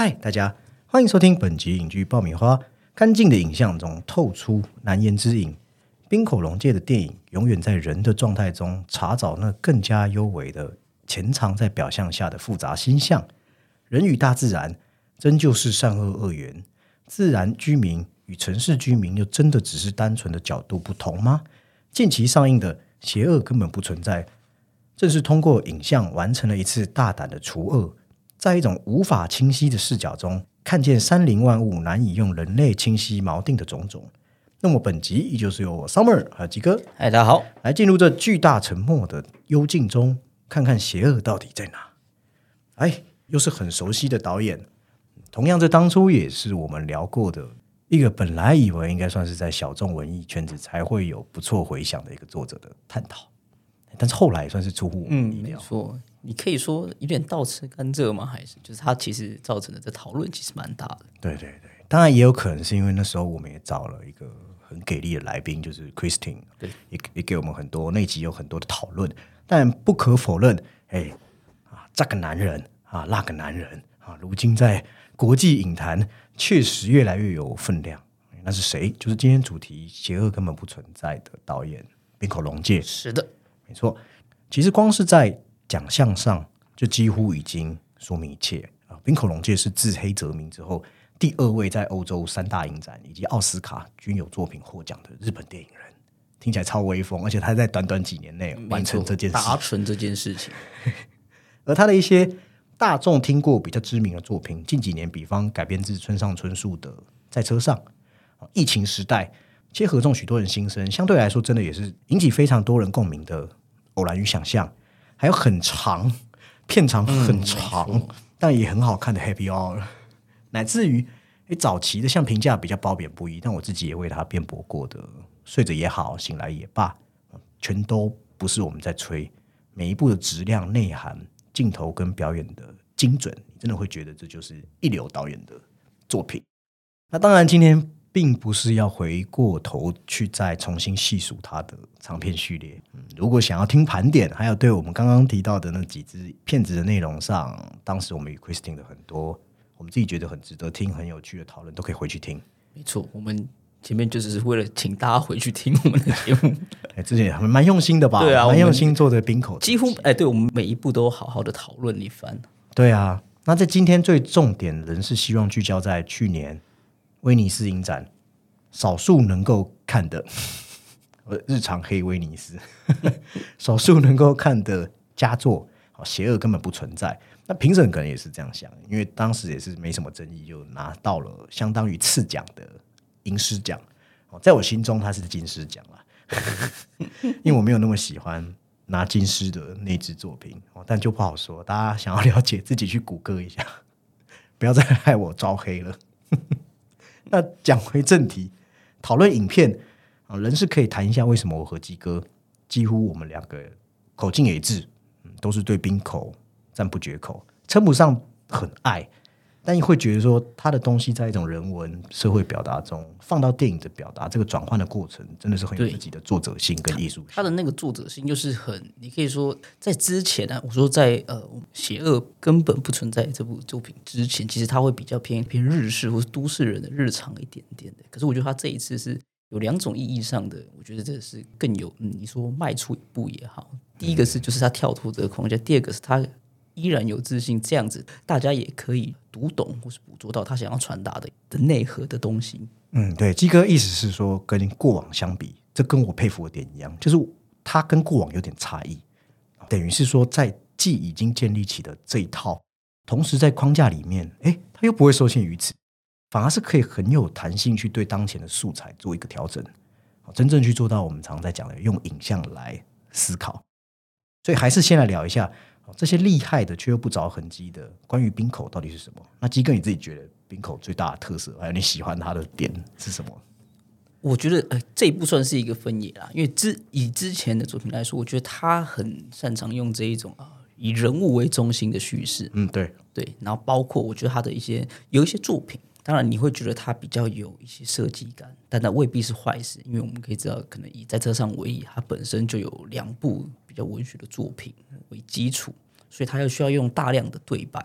嗨，大家欢迎收听本集影剧爆米花。干净的影像中透出难言之隐，滨口龙介的电影永远在人的状态中查找那更加幽微的潜藏在表象下的复杂心象。人与大自然真就是善恶二元，自然居民与城市居民又真的只是单纯的角度不同吗？近期上映的《邪恶根本不存在》正是通过影像完成了一次大胆的除恶，在一种无法清晰的视角中看见山林万物难以用人类清晰锚定的种种。那么本集依旧是由我 Summer 还有吉哥， 嗨，大家好， 来进入这巨大沉默的幽静中，看看邪恶到底在哪。又是很熟悉的导演，同样这当初也是我们聊过的一个本来以为应该算是在小众文艺圈子才会有不错回响的一个作者的探讨，但是后来算是出乎我们意料。 没错，你可以说有点倒吃甘蔗吗？还是就是它其实造成的这讨论其实蛮大的。 对对对，当然也有可能是因为那时候我们也找了一个很给力的来宾，就是 Christine， 对， 也给我们很多那集有很多的讨论。但不可否认，这个男人啊，那个男人啊，如今在国际影坛确实越来越有分量。那是谁？就是今天主题邪恶根本不存在的导演滨口龙介。 是的， 没错。其实光是在奖项上就几乎已经说明一切啊！滨口龙介是自黑泽明之后第2位在欧洲3大影展以及奥斯卡均有作品获奖的日本电影人，听起来超威风，而且他在短短几年内完成这件事， 达成这件事情。 而他的一些大众听过比较知名的作品，近几年比方改编自村上春树的《在车上》，疫情时代切合中许多人心声，相对来说真的也是引起非常多人共鸣的《偶然与想象》，还有很长片长很长，但也很好看的 Happy Hour， 乃至于早期的像评价比较褒贬不一，但我自己也为他辩驳过的睡着也好醒来也罢，全都不是我们在吹，每一部的质量内涵镜头跟表演的精准，你真的会觉得这就是一流导演的作品。那当然今天并不是要回过头去再重新细数他的长片序列，如果想要听盘点，还有对我们刚刚提到的那几支片子的内容上，当时我们与 Christine 的很多我们自己觉得很值得听很有趣的讨论都可以回去听。 没错，我们前面就只是为了请大家回去听我们的节目。 之前蛮用心的吧？ 对啊， 蛮用心做的滨口， 几乎对，我们每一部都好好的讨论一番。 对啊，那在今天最重点仍是希望聚焦在去年威尼斯影展少数能够看的日常黑威尼斯少数能够看的佳作，邪恶根本不存在。那评审可能也是这样想，因为当时也是没什么争议，就拿到了相当于次奖的银狮奖，在我心中它是金狮奖啦因为我没有那么喜欢拿金狮的那支作品，但就不好说，大家想要了解自己去谷歌一下，不要再害我招黑了那讲回正题，讨论影片人是可以谈一下为什么我和基哥几乎我们两个口径也一致，都是对滨口赞不绝口，称不上很爱，但会觉得说他的东西在一种人文社会表达中放到电影的表达，这个转换的过程真的是很有自己的作者性跟艺术性。 他的那个作者性就是很，你可以说在之前我说在邪恶根本不存在这部作品之前，其实他会比较偏日式或是都市人的日常一点点的。可是我觉得他这一次是有2种意义上的，我觉得这是更有你说迈出一步也好。第一个是就是他跳脱这个框架，第二个是他依然有自信，这样子大家也可以读懂或是捕捉到他想要传达的内核的东西。 对，基哥意思是说跟过往相比，这跟我佩服的点一样，就是他跟过往有点差异，等于是说在既已经建立起的这一套，同时在框架里面他又不会受限于此，反而是可以很有弹性去对当前的素材做一个调整，真正去做到我们常在讲的用影像来思考。所以还是先来聊一下这些厉害的却又不着痕迹的关于滨口到底是什么。那基哥你自己觉得滨口最大的特色还有你喜欢他的点是什么？ 我觉得这一部算是一个分野啦，因为以之前的作品来说，我觉得他很擅长用这一种以人物为中心的叙事。对，然后包括我觉得他的有一些作品，当然你会觉得他比较有一些设计感，但那未必是坏事，因为我们可以知道，可能以在车上为例，他本身就有2部比较文学的作品为基础，所以他又需要用大量的对白，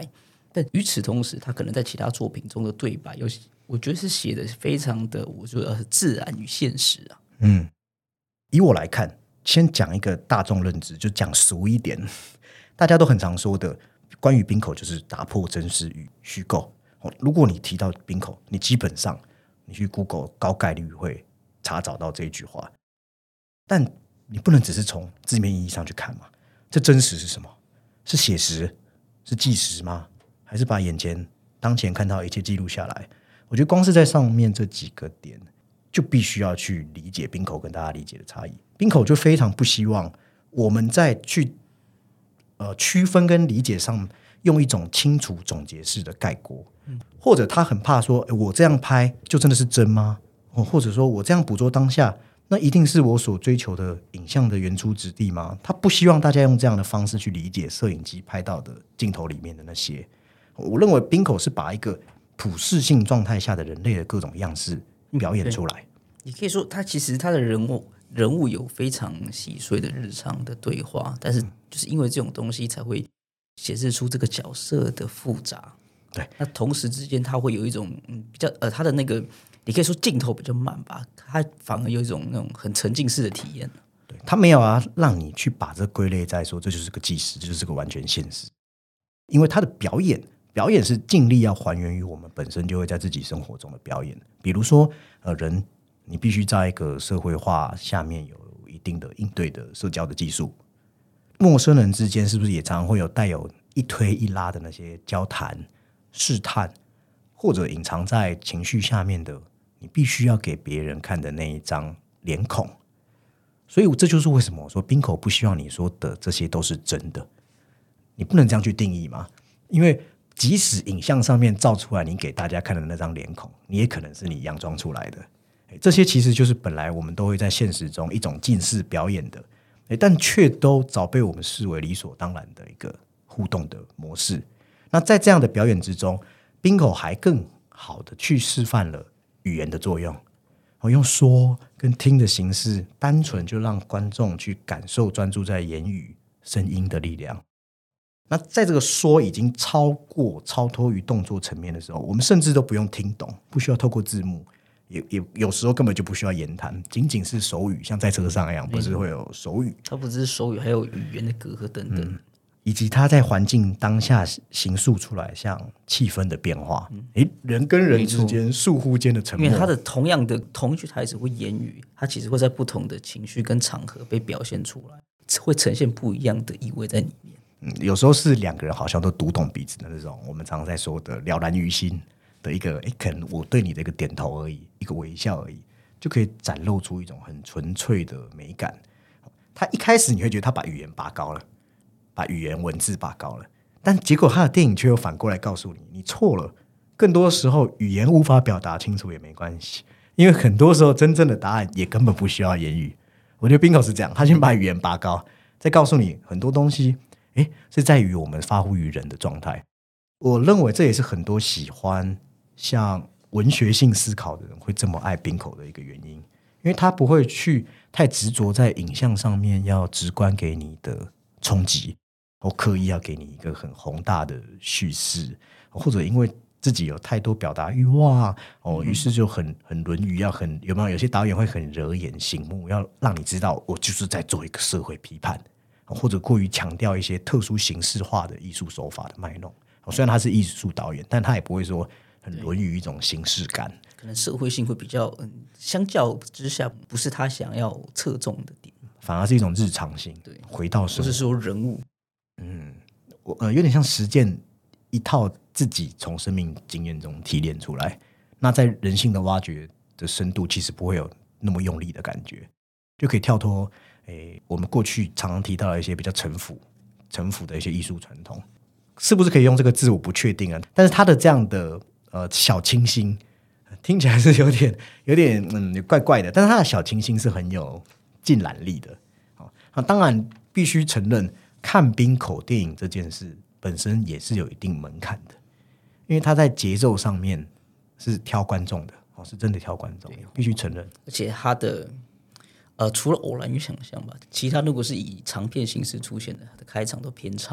但与此同时，他可能在其他作品中的对白，我觉得是写的非常的，我觉得自然与现实啊。 以我来看，先讲一个大众认知，就讲俗一点，大家都很常说的，关于冰口就是打破真实与虚构。如果你提到冰口，你基本上你去 Google 高概率会查找到这一句话，但你不能只是从字面意义上去看嘛。这真实是什么？是写实？是纪实吗？还是把眼前当前看到一切记录下来？我觉得光是在上面这几个点，就必须要去理解冰口跟大家理解的差异。冰口就非常不希望我们在去区分跟理解上用一种清楚总结式的概括，或者他很怕说，我这样拍就真的是真吗？或者说我这样捕捉当下，那一定是我所追求的影像的原初质地吗？他不希望大家用这样的方式去理解摄影机拍到的镜头里面的那些。我认为冰口是把一个普适性状态下的人类的各种样式表演出来。 你可以说他其实他的人物有非常细碎的日常的对话，但是就是因为这种东西才会显示出这个角色的复杂。 对， 那同时之间他会有一种比较他的那个你可以说镜头比较慢吧，他反而有一种那种很沉浸式的体验。 对，他没有让你去把这归类在说这就是个纪实，这就是个完全现实，因为他的表演是尽力要还原于我们本身就会在自己生活中的表演。比如说人你必须在一个社会化下面有一定的应对的社交的技术，陌生人之间是不是也常常会有带有一推一拉的那些交谈试探，或者隐藏在情绪下面的你必须要给别人看的那一张脸孔。所以这就是为什么我说冰口不希望你说的这些都是真的，你不能这样去定义嘛。因为即使影像上面照出来你给大家看的那张脸孔，你也可能是你佯装出来的。这些其实就是本来我们都会在现实中一种近似表演的，但却都早被我们视为理所当然的一个互动的模式。那在这样的表演之中，冰口还更好的去示范了语言的作用，用说跟听的形式，单纯就让观众去感受专注在言语声音的力量。那在这个说已经超脱于动作层面的时候，我们甚至都不用听懂，不需要透过字幕，也有时候根本就不需要言谈，仅仅是手语，像在车上一样，不是会有手语， 它不只是手语，还有语言的隔阂等等， 以及它在环境当下形塑出来像气氛的变化，人跟人之间倏忽间的沉默， 因为它的同一句台词或言语，它其实会在不同的情绪跟场合被表现出来，会呈现不一样的意味在里面。 有时候是两个人好像都读懂彼此的那种，我们常常在说的了然于心的一个，可能我对你的一个点头而已，一个微笑而已，就可以展露出一种很纯粹的美感。他一开始你会觉得他把语言拔高了，把语言文字拔高了，但结果他的电影却又反过来告诉你，你错了。更多时候语言无法表达清楚也没关系，因为很多时候真正的答案也根本不需要言语。我觉得冰口是这样，他先把语言拔高，再告诉你很多东西是在于我们发乎于人的状态。我认为这也是很多喜欢像文学性思考的人会这么爱冰口的一个原因，因为他不会去太执着在影像上面要直观给你的冲击，或刻意要给你一个很宏大的叙事，或者因为自己有太多表达欲望于是就很论语，要很有没有？有些导演会很惹眼醒目，要让你知道我就是在做一个社会批判，或者过于强调一些特殊形式化的艺术手法的卖弄。虽然他是艺术导演，但他也不会说很沦于一种形式感， 可能社会性会比较相较之下不是他想要侧重的点， 反而是一种日常性。对，回到生活， 不是说人物， 有点像实践一套自己从生命经验中提炼出来。那在人性的挖掘的深度，其实不会有那么用力的感觉，就可以跳脱我们过去常常提到的一些比较臣服的一些艺术传统，是不是可以用这个字我不确定啊。但是他的这样的小清新，听起来是有点怪怪的，但是他的小清新是很有浸染力的。当然必须承认，看冰口电影这件事本身也是有一定门槛的，因为他在节奏上面是挑观众的，是真的挑观众，必须承认。 而且他的除了偶然与想象吧，其他如果是以长片形式出现的，他的开场都偏长。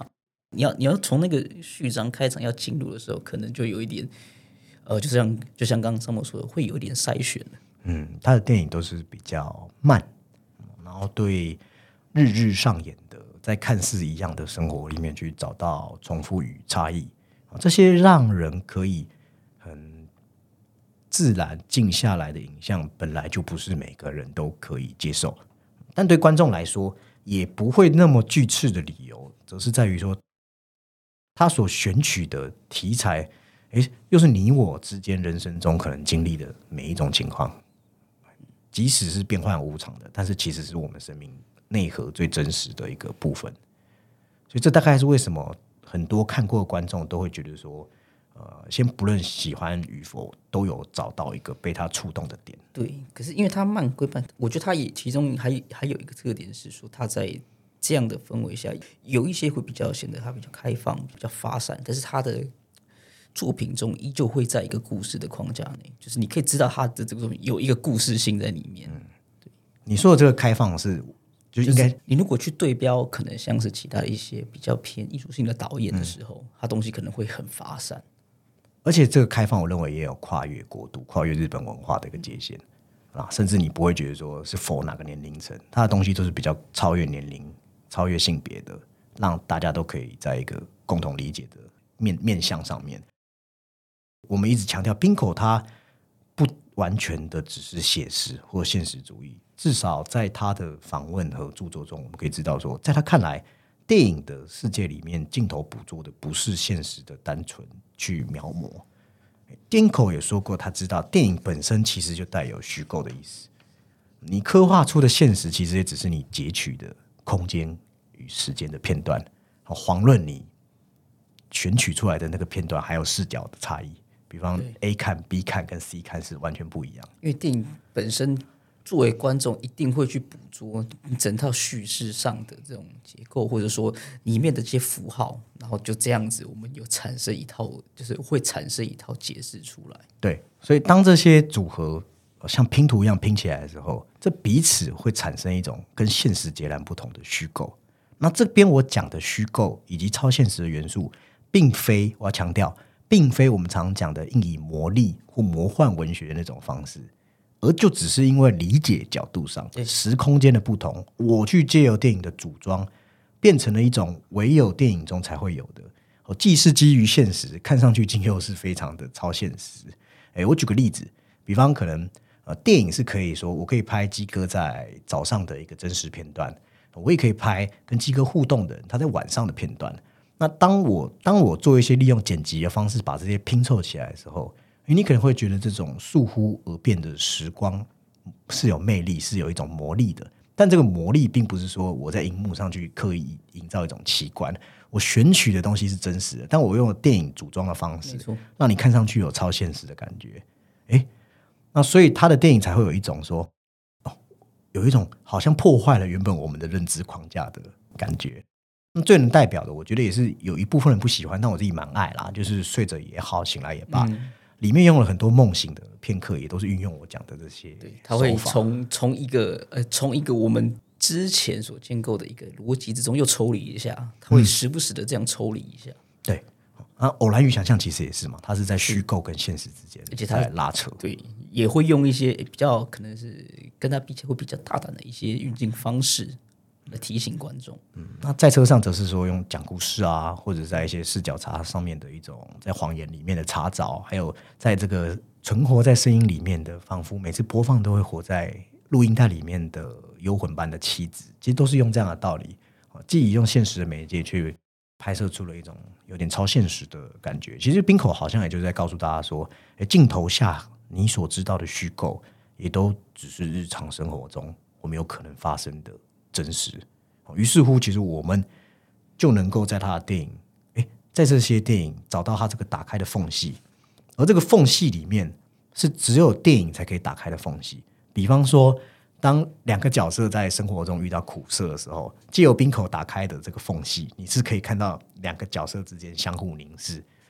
你要从那个序章开场要进入的时候，可能就有一点就像刚刚上面说的，会有一点筛选了。 他的电影都是比较慢，然后对日日上演的在看似一样的生活里面去找到重复与差异，这些让人可以很自然静下来的影像，本来就不是每个人都可以接受，但对观众来说也不会那么拒斥的理由，则是在于说他所选取的题材，又是你我之间人生中可能经历的每一种情况，即使是变幻无常的，但是其实是我们生命内核最真实的一个部分。所以这大概是为什么很多看过的观众都会觉得说，先不论喜欢与否，都有找到一个被他触动的点。 对，可是因为它慢归慢，我觉得它也其中还有一个特点是说，它在这样的氛围下，有一些会比较显得它比较开放、比较发散，但是它的作品中依旧会在一个故事的框架内，就是你可以知道它的这个作品有一个故事性在里面。 对，你说的这个开放是。就是应该， 你如果去对标，可能像是其他的一些比较偏艺术性的导演的时候，他东西可能会很发散。 而且这个开放，我认为也有跨越国度、跨越日本文化的一个界限啊，甚至你不会觉得说是否哪个年龄层，他的东西都是比较超越年龄、超越性别的，让大家都可以在一个共同理解的面向上面。我们一直强调冰口他不完全的只是写实或现实主义，至少在他的访问和著作中，我们可以知道说，在他看来，电影的世界里面，镜头捕捉的不是现实的单纯去描摹。丁口也说过，他知道电影本身其实就带有虚构的意思，你刻画出的现实其实也只是你截取的空间与时间的片段，遑论你选取出来的那个片段还有视角的差异。比方 A 看 B 看跟 C 看是完全不一样， 因为电影本身作为观众一定会去捕捉你整套叙事上的这种结构，或者说里面的这些符号，然后就这样子我们有产生一套，就是会产生一套解释出来。 对，所以当这些组合像拼图一样拼起来的时候，这彼此会产生一种跟现实截然不同的虚构。那这边我讲的虚构以及超现实的元素，并非，我要强调，并非我们常讲的应以魔力或魔幻文学的那种方式，而就只是因为理解角度上时空间的不同，我去借由电影的组装，变成了一种唯有电影中才会有的，既是基于现实，看上去竟又是非常的超现实。我举个例子，比方可能电影是可以说，我可以拍鸡哥在早上的一个真实片段，我也可以拍跟鸡哥互动的人他在晚上的片段。那当我做一些利用剪辑的方式把这些拼凑起来的时候，你可能会觉得这种倏忽而变的时光是有魅力，是有一种魔力的。但这个魔力并不是说我在荧幕上去刻意营造一种奇观，我选取的东西是真实的，但我用电影组装的方式让你看上去有超现实的感觉。那所以他的电影才会有一种说，有一种好像破坏了原本我们的认知框架的感觉。最能代表的，我觉得也是有一部分人不喜欢，但我自己蛮爱啦，就是睡着也好，醒来也罢，里面用了很多梦醒的片刻，也都是运用我讲的这些手法。 对，它会从一个我们之前所建构的一个逻辑之中又抽离一下，它会时不时的这样抽离一下。 对，偶然与想象其实也是嘛，它是在虚构跟现实之间，而且它在拉扯。 对，也会用一些比较可能是跟它比起来会比较大胆的一些运镜方式来提醒观众。 那在车上则是说用讲故事啊，或者在一些视角插上面的一种在谎言里面的查找，还有在这个存活在声音里面的，仿佛每次播放都会活在录音带里面的幽魂般的妻子，其实都是用这样的道理，既以用现实的媒介去拍摄出了一种有点超现实的感觉。其实冰口好像也就是在告诉大家说，镜头下你所知道的虚构，也都只是日常生活中我们有可能发生的真实。于是乎其实我们就能够在他的电影在这些电影找到他这个打开的缝隙，而这个缝隙里面是只有电影才可以打开的缝隙。比方说当两个角色在生活中遇到苦涩的时候，借由冰口打开的这个缝隙，你是可以看到两个角色之间相互凝视，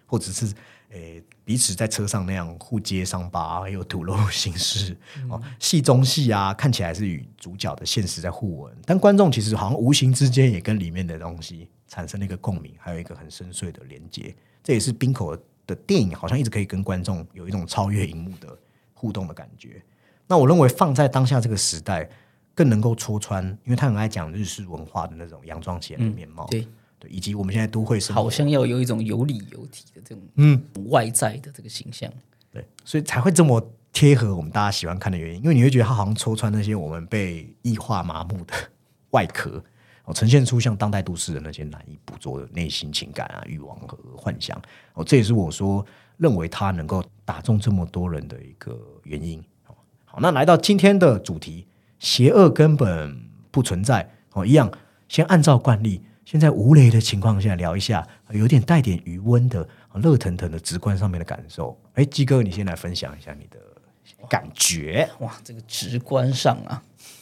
或者是彼此在车上那样互揭伤疤，还有吐露心事，戏中戏啊，看起来是与主角的现实在互文，但观众其实好像无形之间也跟里面的东西产生了一个共鸣，还有一个很深邃的连接。这也是冰口的电影好像一直可以跟观众有一种超越荧幕的互动的感觉。那我认为放在当下这个时代更能够戳穿，因为他很爱讲日式文化的那种佯装起来的面貌， 对， 以及我们现在都会生活好像要有一种有理有体的这种外在的这个形象， 对，所以才会这么贴合我们大家喜欢看的原因，因为你会觉得它好像戳穿那些我们被异化麻木的外壳，呈现出像当代都市人那些难以捕捉的内心情感啊、欲望和幻想。这也是我说认为它能够打中这么多人的一个原因。好，那来到今天的主题，邪恶根本不存在，一样先按照惯例，先在无雷的情况下聊一下有点带点余温的热腾腾的直观上面的感受。基哥你先来分享一下你的感觉。 哇，这个直观上啊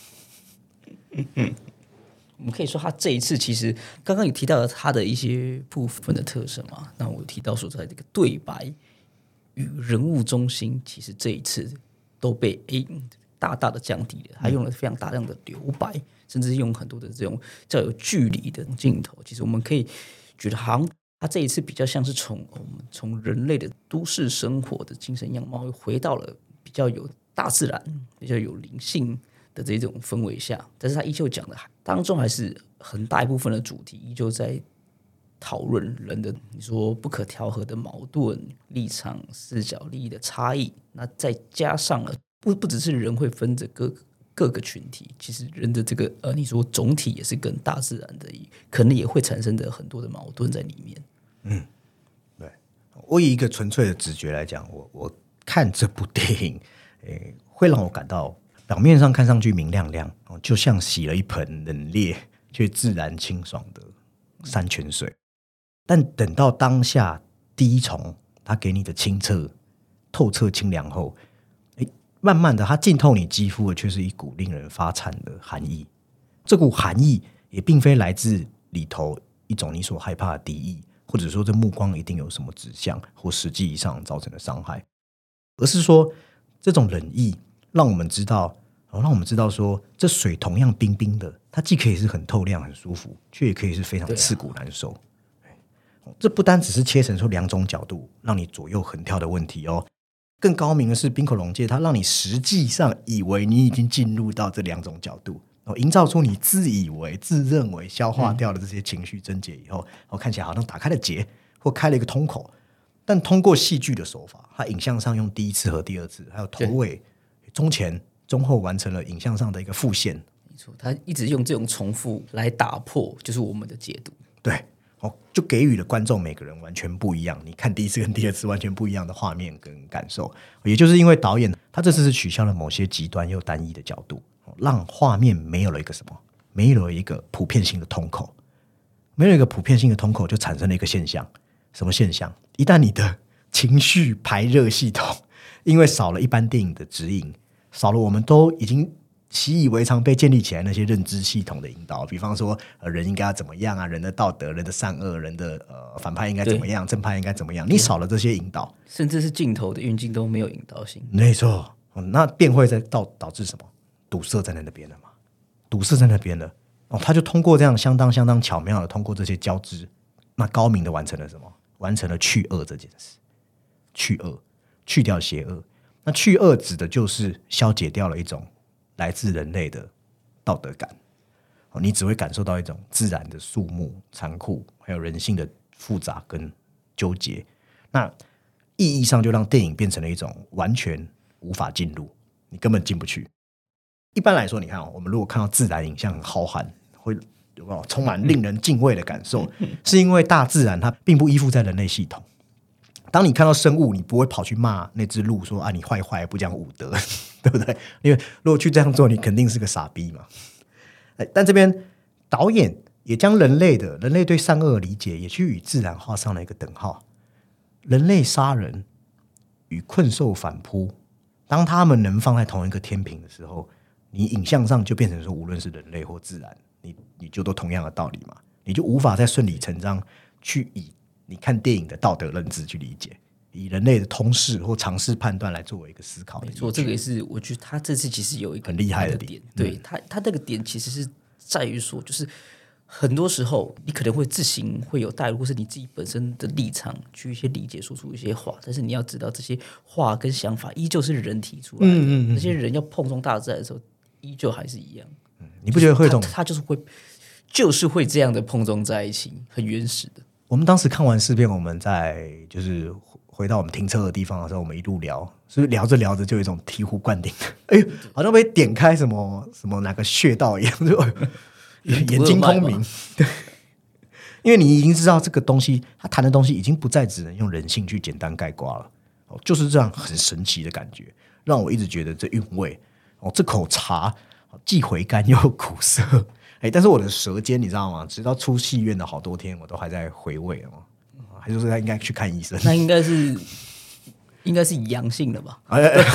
我们可以说他这一次其实刚刚也提到了他的一些部分的特色嘛，那我提到说在这个对白与人物中心，其实这一次都被大大的降低了，他用了非常大量的留白，甚至是用很多的这种较有距离的镜头。其实我们可以觉得好像他这一次比较像是从人类的都市生活的精神样貌回到了比较有大自然、比较有灵性的这种氛围下，但是他依旧讲的当中还是很大一部分的主题依旧在讨论人的你说不可调和的矛盾、立场、视角、利益的差异，那再加上了不只是人会分着各个群体，其实人的这个你说总体也是跟大自然的可能也会产生的很多的矛盾在里面。 对，我以一个纯粹的直觉来讲，我看这部电影，会让我感到表面上看上去明亮亮，就像洗了一盆冷冽却自然清爽的山泉水，但等到当下第一重它给你的清澈透彻清凉后，慢慢的它浸透你肌肤的却是一股令人发颤的寒意。这股寒意也并非来自里头一种你所害怕的敌意，或者说这目光一定有什么指向或实际上造成的伤害，而是说这种冷意让我们知道说这水同样冰冰的，它既可以是很透亮很舒服，却也可以是非常刺骨难受。这不单只是切成出两种角度让你左右横跳的问题哦，更高明的是冰口龙介它让你实际上以为你已经进入到这两种角度，营造出你自以为自认为消化掉了这些情绪症结以后，看起来好像打开了结或开了一个通口，但通过戏剧的手法，它影像上用第一次和第二次还有头尾中前中后完成了影像上的一个复现。 没错，他一直用这种重复来打破就是我们的解读。 对，就给予了观众每个人完全不一样，你看第一次跟第二次完全不一样的画面跟感受。也就是因为导演他这次是取消了某些极端又单一的角度，让画面没有了一个什么，没有了一个普遍性的通口。没有一个普遍性的通口，就产生了一个现象。什么现象？一旦你的情绪排热系统因为少了一般电影的指引，少了我们都已经习以为常被建立起来那些认知系统的引导，比方说人应该要怎么样啊，人的道德、人的善恶、人的反派应该怎么样，正派应该怎么样，你少了这些引导， 甚至是镜头的运镜都没有引导性。 没错，那便会导致什么？堵塞在那边了嘛，堵塞在那边了。他就通过这样相当巧妙的通过这些交织，那高明的完成了什么？完成了去恶这件事。去恶，去掉邪恶。那去恶指的就是消解掉了一种来自人类的道德感，你只会感受到一种自然的肃穆、残酷，还有人性的复杂跟纠结。那意义上就让电影变成了一种完全无法进入，你根本进不去。一般来说，你看我们如果看到自然影像很浩瀚，会有没有充满令人敬畏的感受？是因为大自然它并不依附在人类系统。当你看到生物，你不会跑去骂那只鹿说你坏坏不讲武德，对不对？因为如果去这样做，你肯定是个傻逼嘛。但这边导演也将人类对善恶的理解也去与自然画上了一个等号。人类杀人与困兽反扑，当他们能放在同一个天平的时候，你影像上就变成说，无论是人类或自然，你就都同样的道理嘛，你就无法再顺理成章去以你看电影的道德认知去理解，以人类的通识或常识判断来作为一个思考的依据。 没错，这个也是我觉得他这次其实有一个很厉害的点，对他这个点其实是在于说，就是很多时候你可能会自行会有带入，或是你自己本身的立场去一些理解，说出一些话，但是你要知道这些话跟想法依旧是人提出来的，那些人要碰撞大自然的时候，依旧还是一样。 你不觉得会有一种他就是会这样的碰撞在一起，很原始的。 我们当时看完试片，我们在就是回到我们停车的地方的时候，我们一路聊，是不是聊着聊着就有一种醍醐灌顶？哎，好像被点开什么哪个穴道一样，就眼睛通明。对，因为你已经知道这个东西，他谈的东西已经不再只能用人性去简单概括了，就是这样很神奇的感觉，让我一直觉得这韵味这口茶既回甘又苦涩。但是我的舌尖你知道吗？直到出戏院的好多天，我都还在回味还是说他应该去看医生？ 那应该是阳性的吧？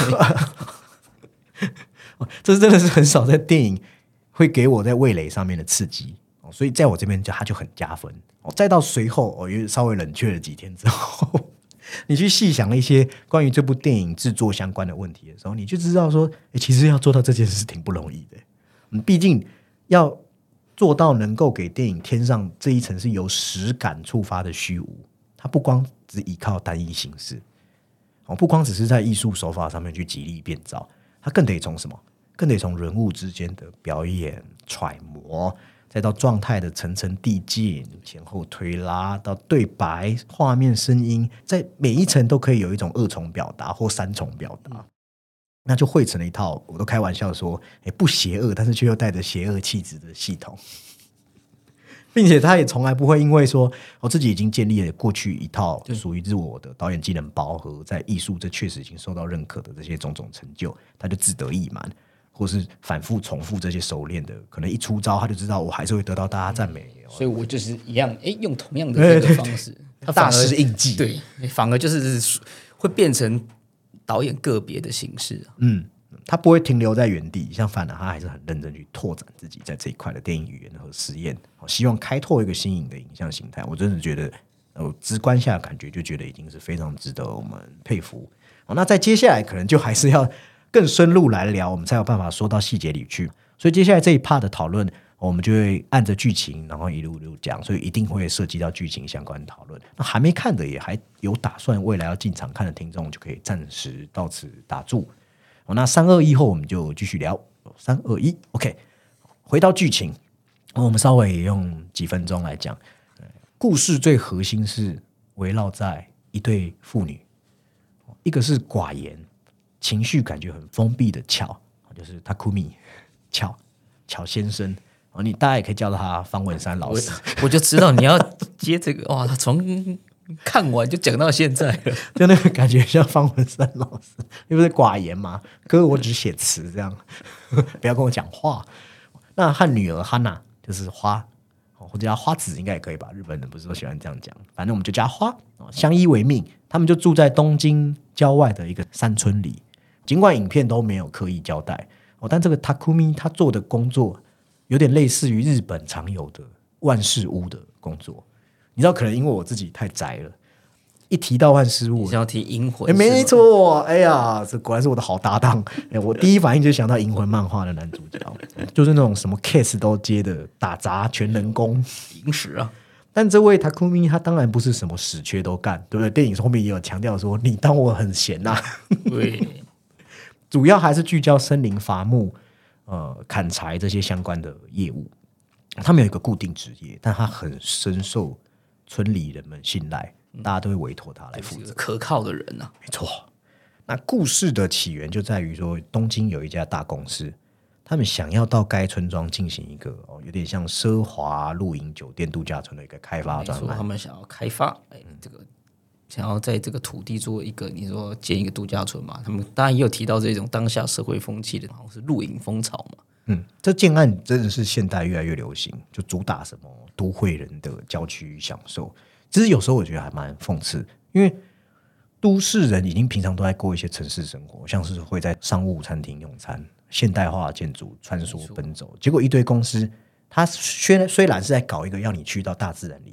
这真的是很少在电影会给我在味蕾上面的刺激，所以在我这边它就很加分。再到随后因为稍微冷却了几天之后，你去细想一些关于这部电影制作相关的问题的时候，你就知道说，其实要做到这件事挺不容易的。毕竟要做到能够给电影添上这一层是由实感触发的虚无，它不光只依靠单一形式，不光只是在艺术手法上面去极力变造，它更得从什么？更得从人物之间的表演揣摩，再到状态的层层递进、前后推拉，到对白、画面、声音，在每一层都可以有一种二重表达或三重表达，那就汇成了一套，我都开玩笑说，不邪恶，但是却又带着邪恶气质的系统。并且他也从来不会因为说自己已经建立了过去一套属于自我的导演技能包和在艺术这确实已经受到认可的这些种种成就，他就自得意满，或是反复重复这些熟练的，可能一出招他就知道我还是会得到大家赞美， 所以我就是一样用同样的这个方式，他大师印记， 对，反而就是会变成导演个别的形式。 他不会停留在原地，相反的，他还是很认真去拓展自己在这一块的电影语言和实验，希望开拓一个新颖的影像形态。我真的觉得，直观下的感觉就觉得已经是非常值得我们佩服。那在接下来可能就还是要更深入来聊，我们才有办法说到细节里去。所以接下来这一 part 的讨论，我们就会按着剧情，然后一路讲，所以一定会涉及到剧情相关的讨论。那还没看的，也还有打算未来要进场看的听众，就可以暂时到此打住。那3、2、1后我们就继续聊。3、2、1 OK， 回到剧情，我们稍微用几分钟来讲。故事最核心是围绕在一对父女，一个是寡言，情绪感觉很封闭的巧，就是 Takumi 巧先生，你大家也可以叫他方文山老师。 我就知道你要接这个，哇，他从看完就讲到现在了， 就那个感觉像方文山老师，因为是寡言嘛，哥我只写词这样，不要跟我讲话。那和女儿 Hana 就是花，或者叫花子应该也可以吧，日本人不是都喜欢这样讲，反正我们就叫花，相依为命。他们就住在东京郊外的一个山村里，尽管影片都没有刻意交代，但这个 Takumi 他做的工作有点类似于日本常有的万事屋的工作。你知道，可能因为我自己太宅了，一提到万事屋， 你想要提银魂， 没错，哎呀，这果然是我的好搭档。我第一反应就想到银魂漫画的男主角，就是那种什么 case 都接的打杂全能工银石啊。 但这位 Takumi 他当然不是什么死缺都干，对不对？电影后面也有强调说，你当我很闲啊。 对， 主要还是聚焦森林伐木、砍柴这些相关的业务。他们有一个固定职业，但他很深受村里人们信赖，大家都会委托他来负责， 可靠的人啊。 没错。那故事的起源就在于说，东京有一家大公司，他们想要到该村庄进行一个有点像奢华露营酒店度假村的一个开发专案。 他们想要开发，这个想要在这个土地做一个，你说建一个度假村嘛？他们当然也有提到这种当下社会风气的，好像是露营风潮嘛。 这建案真的是现代越来越流行，就主打什么都会人的郊区享受。其实有时候我觉得还蛮讽刺，因为都市人已经平常都在过一些城市生活，像是会在商务餐厅用餐，现代化建筑穿梭奔走，结果一堆公司它虽然是在搞一个要你去到大自然里面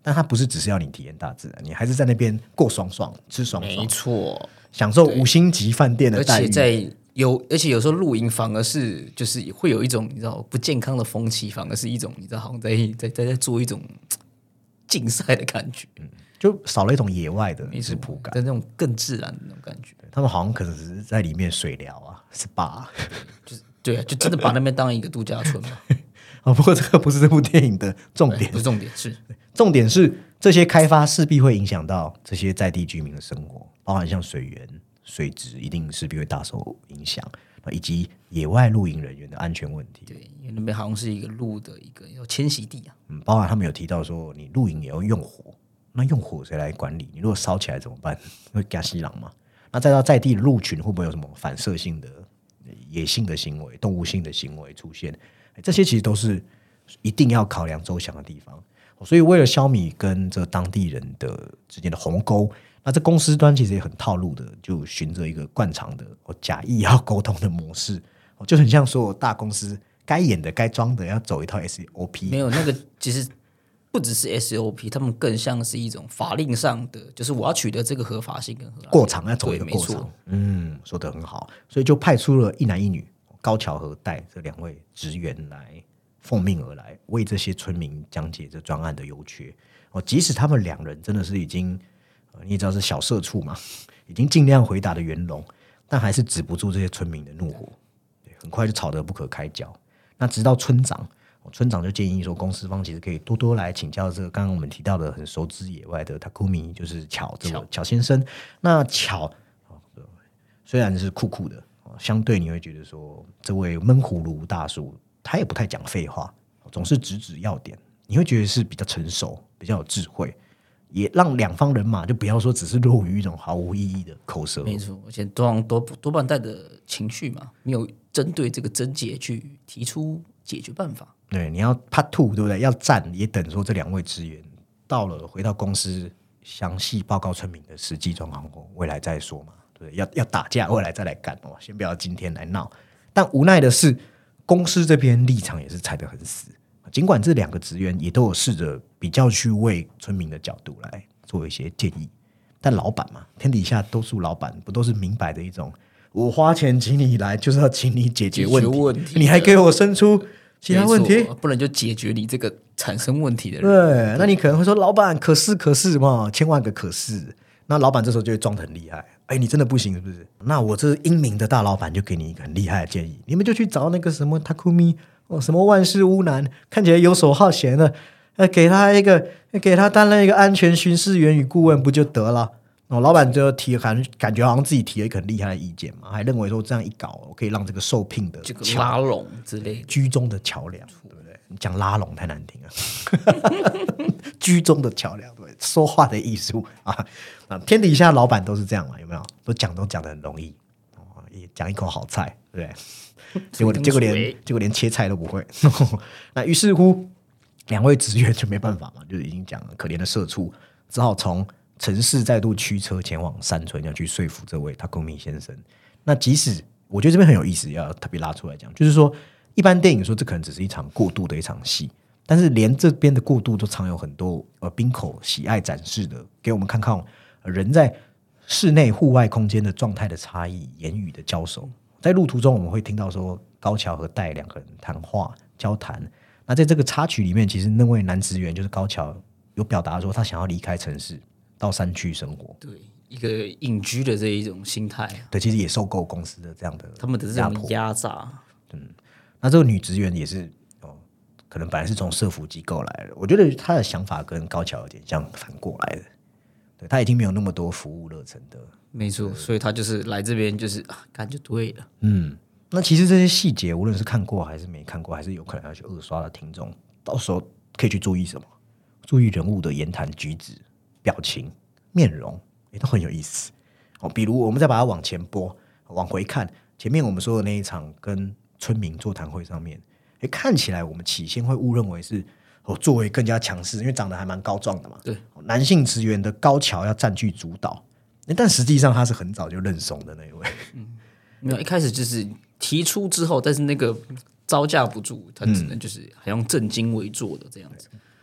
但它不是只是要你体验大自然，你还是在那边过爽爽吃爽爽， 没错， 享受5星级饭店的待遇。 而且有时候露营反而是就是会有一种你知道不健康的风气，反而是一种你知道好像在做一种竞赛的感觉， 就少了一种野外的质朴感， 但那种更自然的那种感觉。 他们好像可能只是在里面水疗啊 SPA， 就是对啊，就真的把那边当一个度假村嘛。 不过这个不是这部电影的重点， 不是重点， 重点是这些开发势必会影响到这些在地居民的生活，包含像水源、水质一定势必会大受影响，以及野外露营人员的安全问题。 对，因为那边好像是一个鹿的一个迁徙地啊。 包含他们有提到说，你露营也要用火，那用火谁来管理？你如果烧起来怎么办？会加西郎吗？那再到在地的鹿群会不会有什么反射性的野性的行为、动物性的行为出现？这些其实都是一定要考量周详的地方。所以为了消弭跟这当地人的之间的鸿沟，那这公司端其实也很套路的，就循着一个惯常的假意要沟通的模式，就很像所有大公司该演的该装的要走一套 SOP。 没有那个其实不只是 SOP， 他们更像是一种法令上的，就是我要取得这个合法性跟合法性过场，要走一个过场。说得很好。所以就派出了一男一女高桥和戴这2位职员来奉命而来，为这些村民讲解这专案的优缺。即使他们2人真的是已经你也知道是小社畜嘛，已经尽量回答的圆融，但还是止不住这些村民的怒火，很快就吵得不可开交。那直到村长就建议说，公司方其实可以多多来请教这个刚刚我们提到的很熟知野外的 Takumi， 就是巧先生。那巧虽然是酷酷的，相对你会觉得说，这位闷葫芦大叔他也不太讲废话，总是直要点，你会觉得是比较成熟，比较有智慧，也让2方人马就不要说只是落于一种毫无意义的口舌。 没错，而且多半带着情绪嘛，没有针对这个症结去提出解决办法。 对，你要 Part 2，对不对？要战也等说这2位职员到了，回到公司详细报告村民的实际状况后，未来再说嘛。对，要打架，未来再来干哦，先不要今天来闹。但无奈的是，公司这边立场也是踩得很死。尽管这2个职员也都有试着比较去为村民的角度来做一些建议，但老板嘛，天底下多数老板不都是明白的一种，我花钱请你来就是要请你解决问题，你还给我生出其他问题， 不然就解决你这个产生问题的人。 对，那你可能会说，老板可是嘛，千万个可是。那老板这时候就会装得很厉害，你真的不行是不是？那我这英明的大老板就给你一个很厉害的建议，你们就去找那个什么 Takumi，什么万事屋男，看起来游手好闲的，给他担任一个安全巡视员与顾问不就得了？老板就感觉好像自己提了一个很厉害的意见嘛，还认为说这样一搞可以让这个受聘的这个拉拢之类的居中的桥梁，对不对？你讲拉拢太难听了，居中的桥梁，对，说话的艺术啊，天底下老板都是这样嘛，有没有？都讲得很容易，也讲一口好菜，对不对？结果连切菜都不会。那于是乎，2位职员就没办法嘛，就是已经讲了，可怜的社畜只好从城市再度驱车前往山村，要去说服这位 Takumi 先生。那即使我觉得这边很有意思，要特别拉出来讲，就是说一般电影说这可能只是一场过渡的一场戏，但是连这边的过渡都常有很多滨口喜爱展示的，给我们看看人在室内户外空间的状态的差异，言语的交手。在路途中我们会听到说高桥和戴2个人谈话交谈，那在这个插曲里面，其实那位男职员就是高桥有表达说他想要离开城市到山区生活， 对，一个隐居的这一种心态。 对，其实也受够公司的这样的他们的这种压榨。 那这个女职员也是可能本来是从社福机构来的，我觉得她的想法跟高桥有点像反过来的。对，她已经没有那么多服务热忱的， 没错，所以她就是来这边就是干就对了。 那其实这些细节，无论是看过还是没看过，还是有可能要去2刷的听众，到时候可以去注意什么？注意人物的言谈举止、表情、面容，也都很有意思。比如我们再把它往前拨，往回看，前面我们说的那一场跟村民座谈会上面，看起来我们起先会误认为是作为更加强势，因为长得还蛮高壮的嘛。 对， 男性职员的高桥要占据主导，但实际上他是很早就认怂的那一位。 没有，一开始就是提出之后，但是那个招架不住，他只能就是好像正襟危坐的这样子。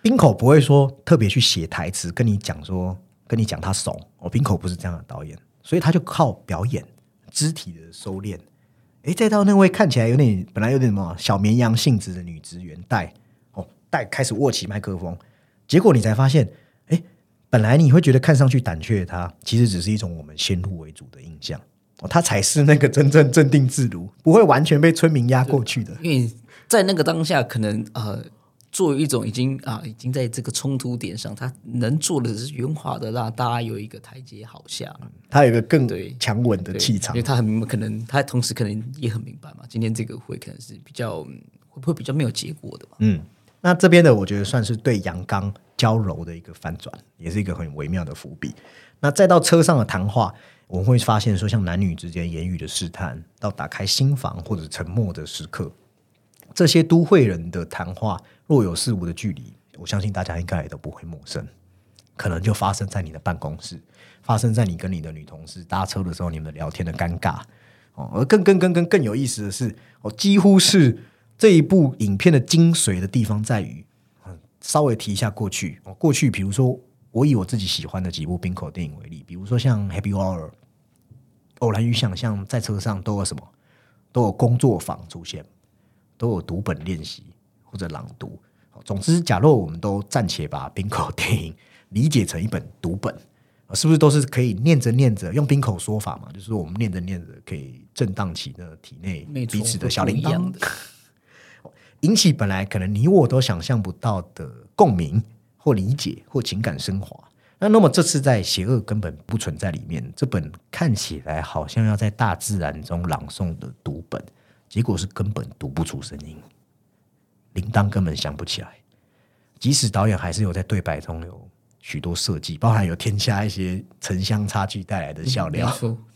冰口不会说特别去写台词跟你讲他怂冰口不是这样的导演，所以他就靠表演肢体的收敛，再到那位看起来本来有点什么小绵羊性质的女职员戴开始握起麦克风，结果你才发现本来你会觉得看上去胆怯的他，其实只是一种我们先入为主的印象他才是那个真正镇定自如，不会完全被村民压过去的。 因为在那个当下可能作为一种已经在这个冲突点上，他能做的是圆滑的让大家有一个台阶好下， 他有一个更强稳的气场， 因为他很明白，可能他同时可能也很明白嘛，今天这个会可能是会不会比较没有结果的嘛。 那这边的我觉得算是对阳刚娇柔的一个翻转，也是一个很微妙的伏笔。那再到车上的谈话，我们会发现说，像男女之间言语的试探，到打开心房或者沉默的时刻，这些都会人的谈话若有似无的距离，我相信大家应该也都不会陌生，可能就发生在你的办公室，发生在你跟你的女同事搭车的时候，你们聊天的尴尬而更有意思的是几乎是这一部影片的精髓的地方在于稍微提一下过去比如说我以我自己喜欢的几部冰口电影为例，比如说像 Happy Hour、 偶然与想象，在车上都有什么，都有工作坊出现，都有读本练习或者朗读。总之假若我们都暂且把冰口电影理解成一本读本，是不是都是可以念着念着，用冰口说法嘛，就是我们念着念着可以震荡起那体内彼此的小铃铛，引起本来可能你我都想象不到的共鸣或理解或情感升华。那么这次在邪恶根本不存在里面，这本看起来好像要在大自然中朗诵的读本，结果是根本读不出声音，铃铛根本响不起来。即使导演还是有在对白中有许多设计，包含有添加一些城乡差距带来的笑料，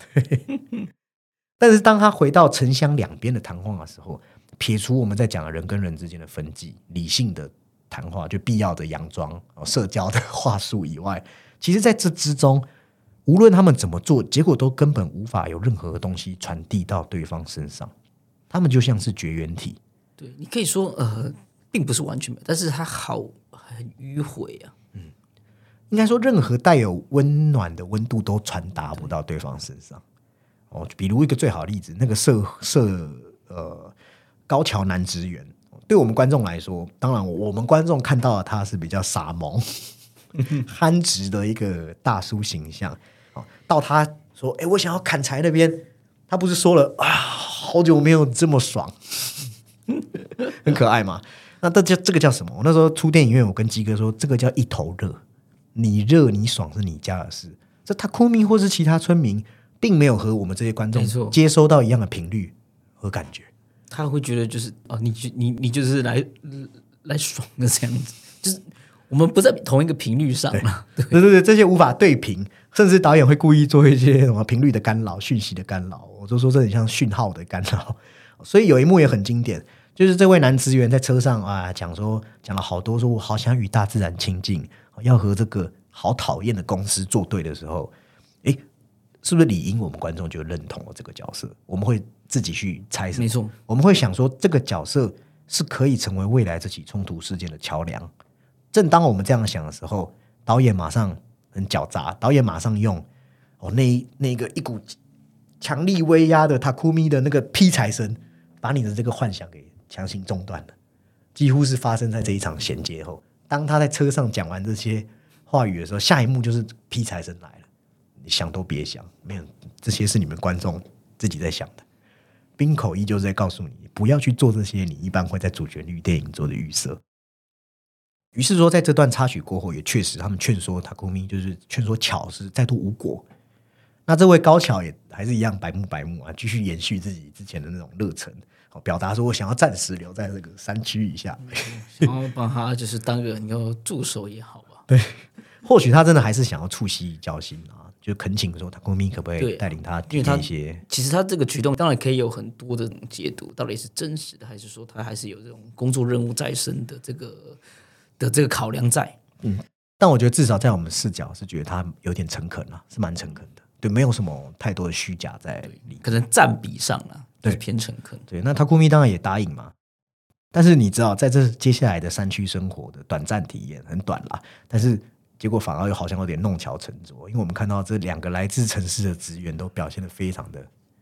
但是当他回到城乡两边的谈话的时候，撇除我们在讲的人跟人之间的分际，理性的谈话，就必要的佯装社交的话术以外，其实在这之中无论他们怎么做，结果都根本无法有任何东西传递到对方身上，他们就像是绝缘体。 对，你可以说并不是完全没有，但是它很迂回啊。 应该说任何带有温暖的温度都传达不到对方身上比如一个最好的例子，那个高桥男职员，对我们观众来说，当然我们观众看到的他是比较傻萌憨直的一个大叔形象到他说我想要砍柴那边，他不是说了好久没有这么爽很可爱嘛。那这个叫什么？我那时候出电影院，我跟鸡哥说，这个叫一头热，你热你爽是你家的事。这Takumi或是其他村民并没有和我们这些观众接收到一样的频率和感觉， 他会觉得就是你就是来爽的这样子，就是我们不在同一个频率上嘛。 对，这些无法对频，甚至导演会故意做一些什么频率的干扰、讯息的干扰，我就说这很像讯号的干扰。所以有一幕也很经典，就是这位男职员在车上讲了好多，说我好想与大自然亲近，要和这个好讨厌的公司作对的时候，是不是理应我们观众就认同了这个角色？我们会自己去猜什么？ 没错， 我们会想说这个角色是可以成为未来这起冲突事件的桥梁。正当我们这样想的时候，导演马上很狡诈，导演马上用那个一股强力威压的Takumi的那个劈柴声，把你的这个幻想给强行中断了。几乎是发生在这一场衔接后，当他在车上讲完这些话语的时候，下一幕就是劈柴声来了。你想都别想，没有，这些是你们观众自己在想的。冰口依旧在告诉你，不要去做这些你一般会在主旋律电影做的预设。于是说，在这段插曲过后，也确实他们劝说Takumi，就是劝说巧是再度无果。那这位高桥也还是一样白目继续延续自己之前的那种热忱，表达说我想要暂时留在这个山区以下， 想要帮他就是当个你要助手也好吧。 对，或许他真的还是想要促膝交心就恳请说Takumi可不可以带领他体验一些。 其实他这个举动当然可以有很多的解读，到底是真实的，还是说他还是有这种工作任务在身的这个考量在。 但我觉得至少在我们视角是觉得他有点诚恳是蛮诚恳的。对，没有什么太多的虚假在里面， 可能占比上就是偏诚恳。 对，那Takumi当然也答应嘛。 但是你知道，在这接下来的山区生活的短暂体验很短啦，但是结果反而好像有点弄巧成拙，因为我们看到这2个来自城市的职员都表现得非常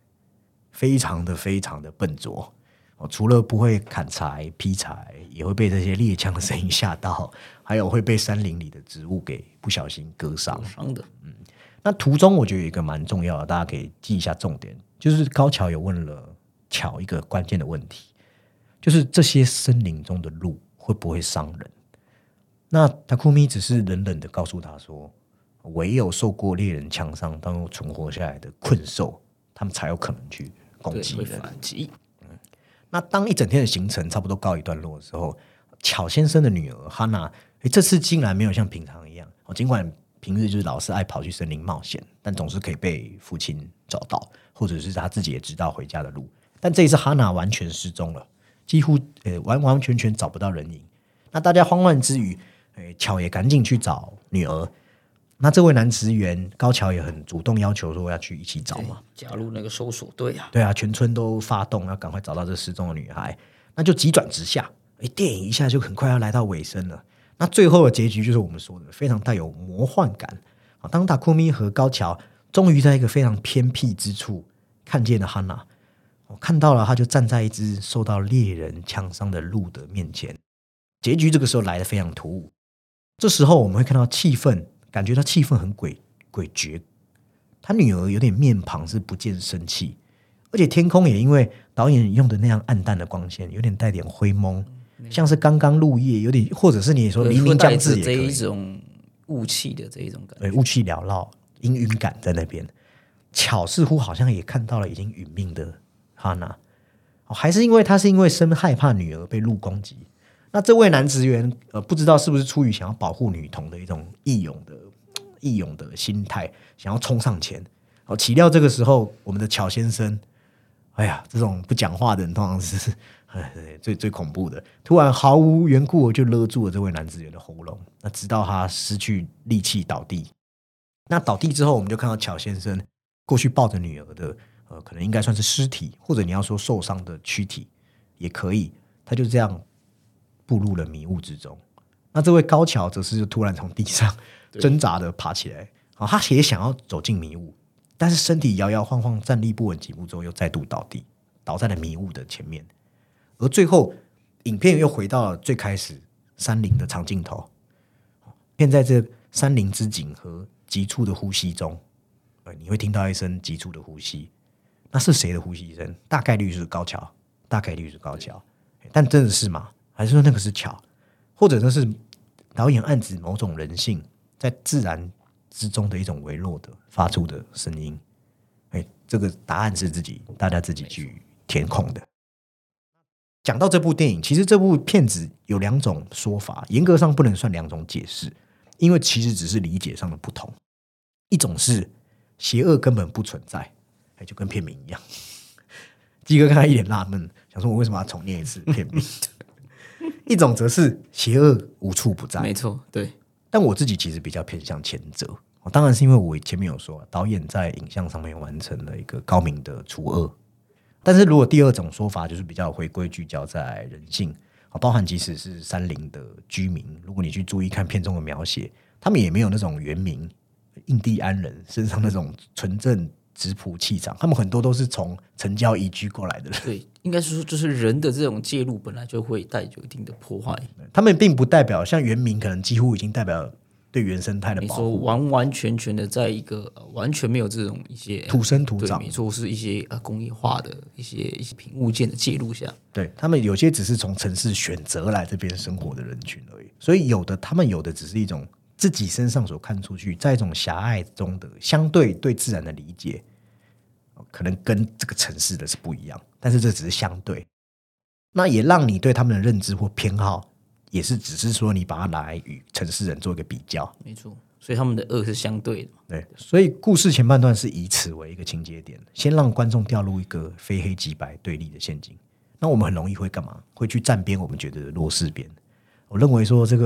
的笨拙。除了不会砍柴劈柴，也会被这些猎枪的声音吓到，还有会被山林里的植物给不小心割伤的。 那途中我觉得有一个蛮重要的，大家可以记一下重点，就是高桥有问了巧一个关键的问题，就是这些森林中的鹿会不会伤人？那 Takumi 只是冷冷的告诉他说，唯有受过猎人枪伤当中存活下来的困兽，他们才有可能去攻击人。 反击。 那当一整天的行程差不多告一段落的时候，巧先生的女儿哈娜，这次竟然没有像平常一样，尽管平日就是老是爱跑去森林冒险，但总是可以被父亲找到，或者是他自己也知道回家的路。但这一次哈娜完全失踪了，几乎完完全全找不到人影。那大家慌乱之余，巧也赶紧去找女儿。那这位男职员高桥也很主动要求说要去一起找嘛， 加入那个搜索队啊。 对啊，全村都发动要赶快找到这失踪的女孩。那就急转直下，电影一下就很快要来到尾声了。那最后的结局就是我们说的非常带有魔幻感。当达库米和高桥终于在一个非常偏僻之处看见了哈娜，看到了他就站在一只受到猎人枪伤的鹿的面前。结局这个时候来得非常突兀，这时候我们会看到气氛，感觉到气氛很诡谲。他女儿有点面庞是不见生气，而且天空也因为导演用的那样暗淡的光线，有点带点灰蒙，像是刚刚入夜，有点或者是你说黎明将至也可以， 这一种雾气的这一种感觉， 对，雾气缭绕，氤氲感在那边。巧似乎好像也看到了已经殒命的哈娜，还是因为他是因为生害怕女儿被鹿攻击。那这位男职员不知道是不是出于想要保护女童的一种义勇的心态，想要冲上前。岂料这个时候我们的巧先生，哎呀，这种不讲话的人通常是最恐怖的，突然毫无缘故就勒住了这位男职员的喉咙，那直到他失去力气倒地。那倒地之后，我们就看到巧先生过去抱着女儿的可能应该算是尸体，或者你要说受伤的躯体也可以，他就这样步入了迷雾之中。那这位高桥则是突然从地上挣扎的爬起来，他也想要走进迷雾，但是身体摇摇晃晃站立不稳几步之后又再度倒地，倒在了迷雾的前面。而最后影片又回到了最开始山林的长镜头，片在这山林之景和急促的呼吸中，你会听到一声急促的呼吸，那是谁的呼吸声？大概率是高桥，但真的是吗？还是说那个是巧？或者那是导演暗指某种人性在自然之中的一种微弱的发出的声音？这个答案是大家自己去填空的。讲到这部电影，其实这部片子有2种说法，严格上不能算2种解释，因为其实只是理解上的不同。一种是邪恶根本不存在，就跟片名一样。基哥看他一脸纳闷，想说我为什么要重念一次片名？一种则是邪恶无处不在， 没错，对。 但我自己其实比较偏向前者，当然是因为我前面有说，导演在影像上面完成了一个高明的除恶。但是如果第2种说法就是比较回归聚焦在人性，包含即使是山林的居民，如果你去注意看片中的描写，他们也没有那种原民印第安人身上那种纯正质朴气场，他们很多都是从城郊移居过来的人。 对，应该是说就是人的这种介入本来就会带有一定的破坏， 他们并不代表像原民可能几乎已经代表对原生态的保护， 你说完完全全的在一个完全没有这种一些土生土长， 没错，是一些工业化的一些品物件的介入下， 对，他们有些只是从城市选择来这边生活的人群而已，所以他们有的只是一种自己身上所看出去，在一种狭隘中的相对对自然的理解，可能跟这个城市的是不一样，但是这只是相对，那也让你对他们的认知或偏好也是只是说你把它拿来与城市人做一个比较， 没错，所以他们的恶是相对的嘛。 对，所以故事前半段是以此为一个情节点，先让观众掉入一个非黑即白对立的陷阱。那我们很容易会干嘛？会去站边我们觉得的弱势边。我认为说这个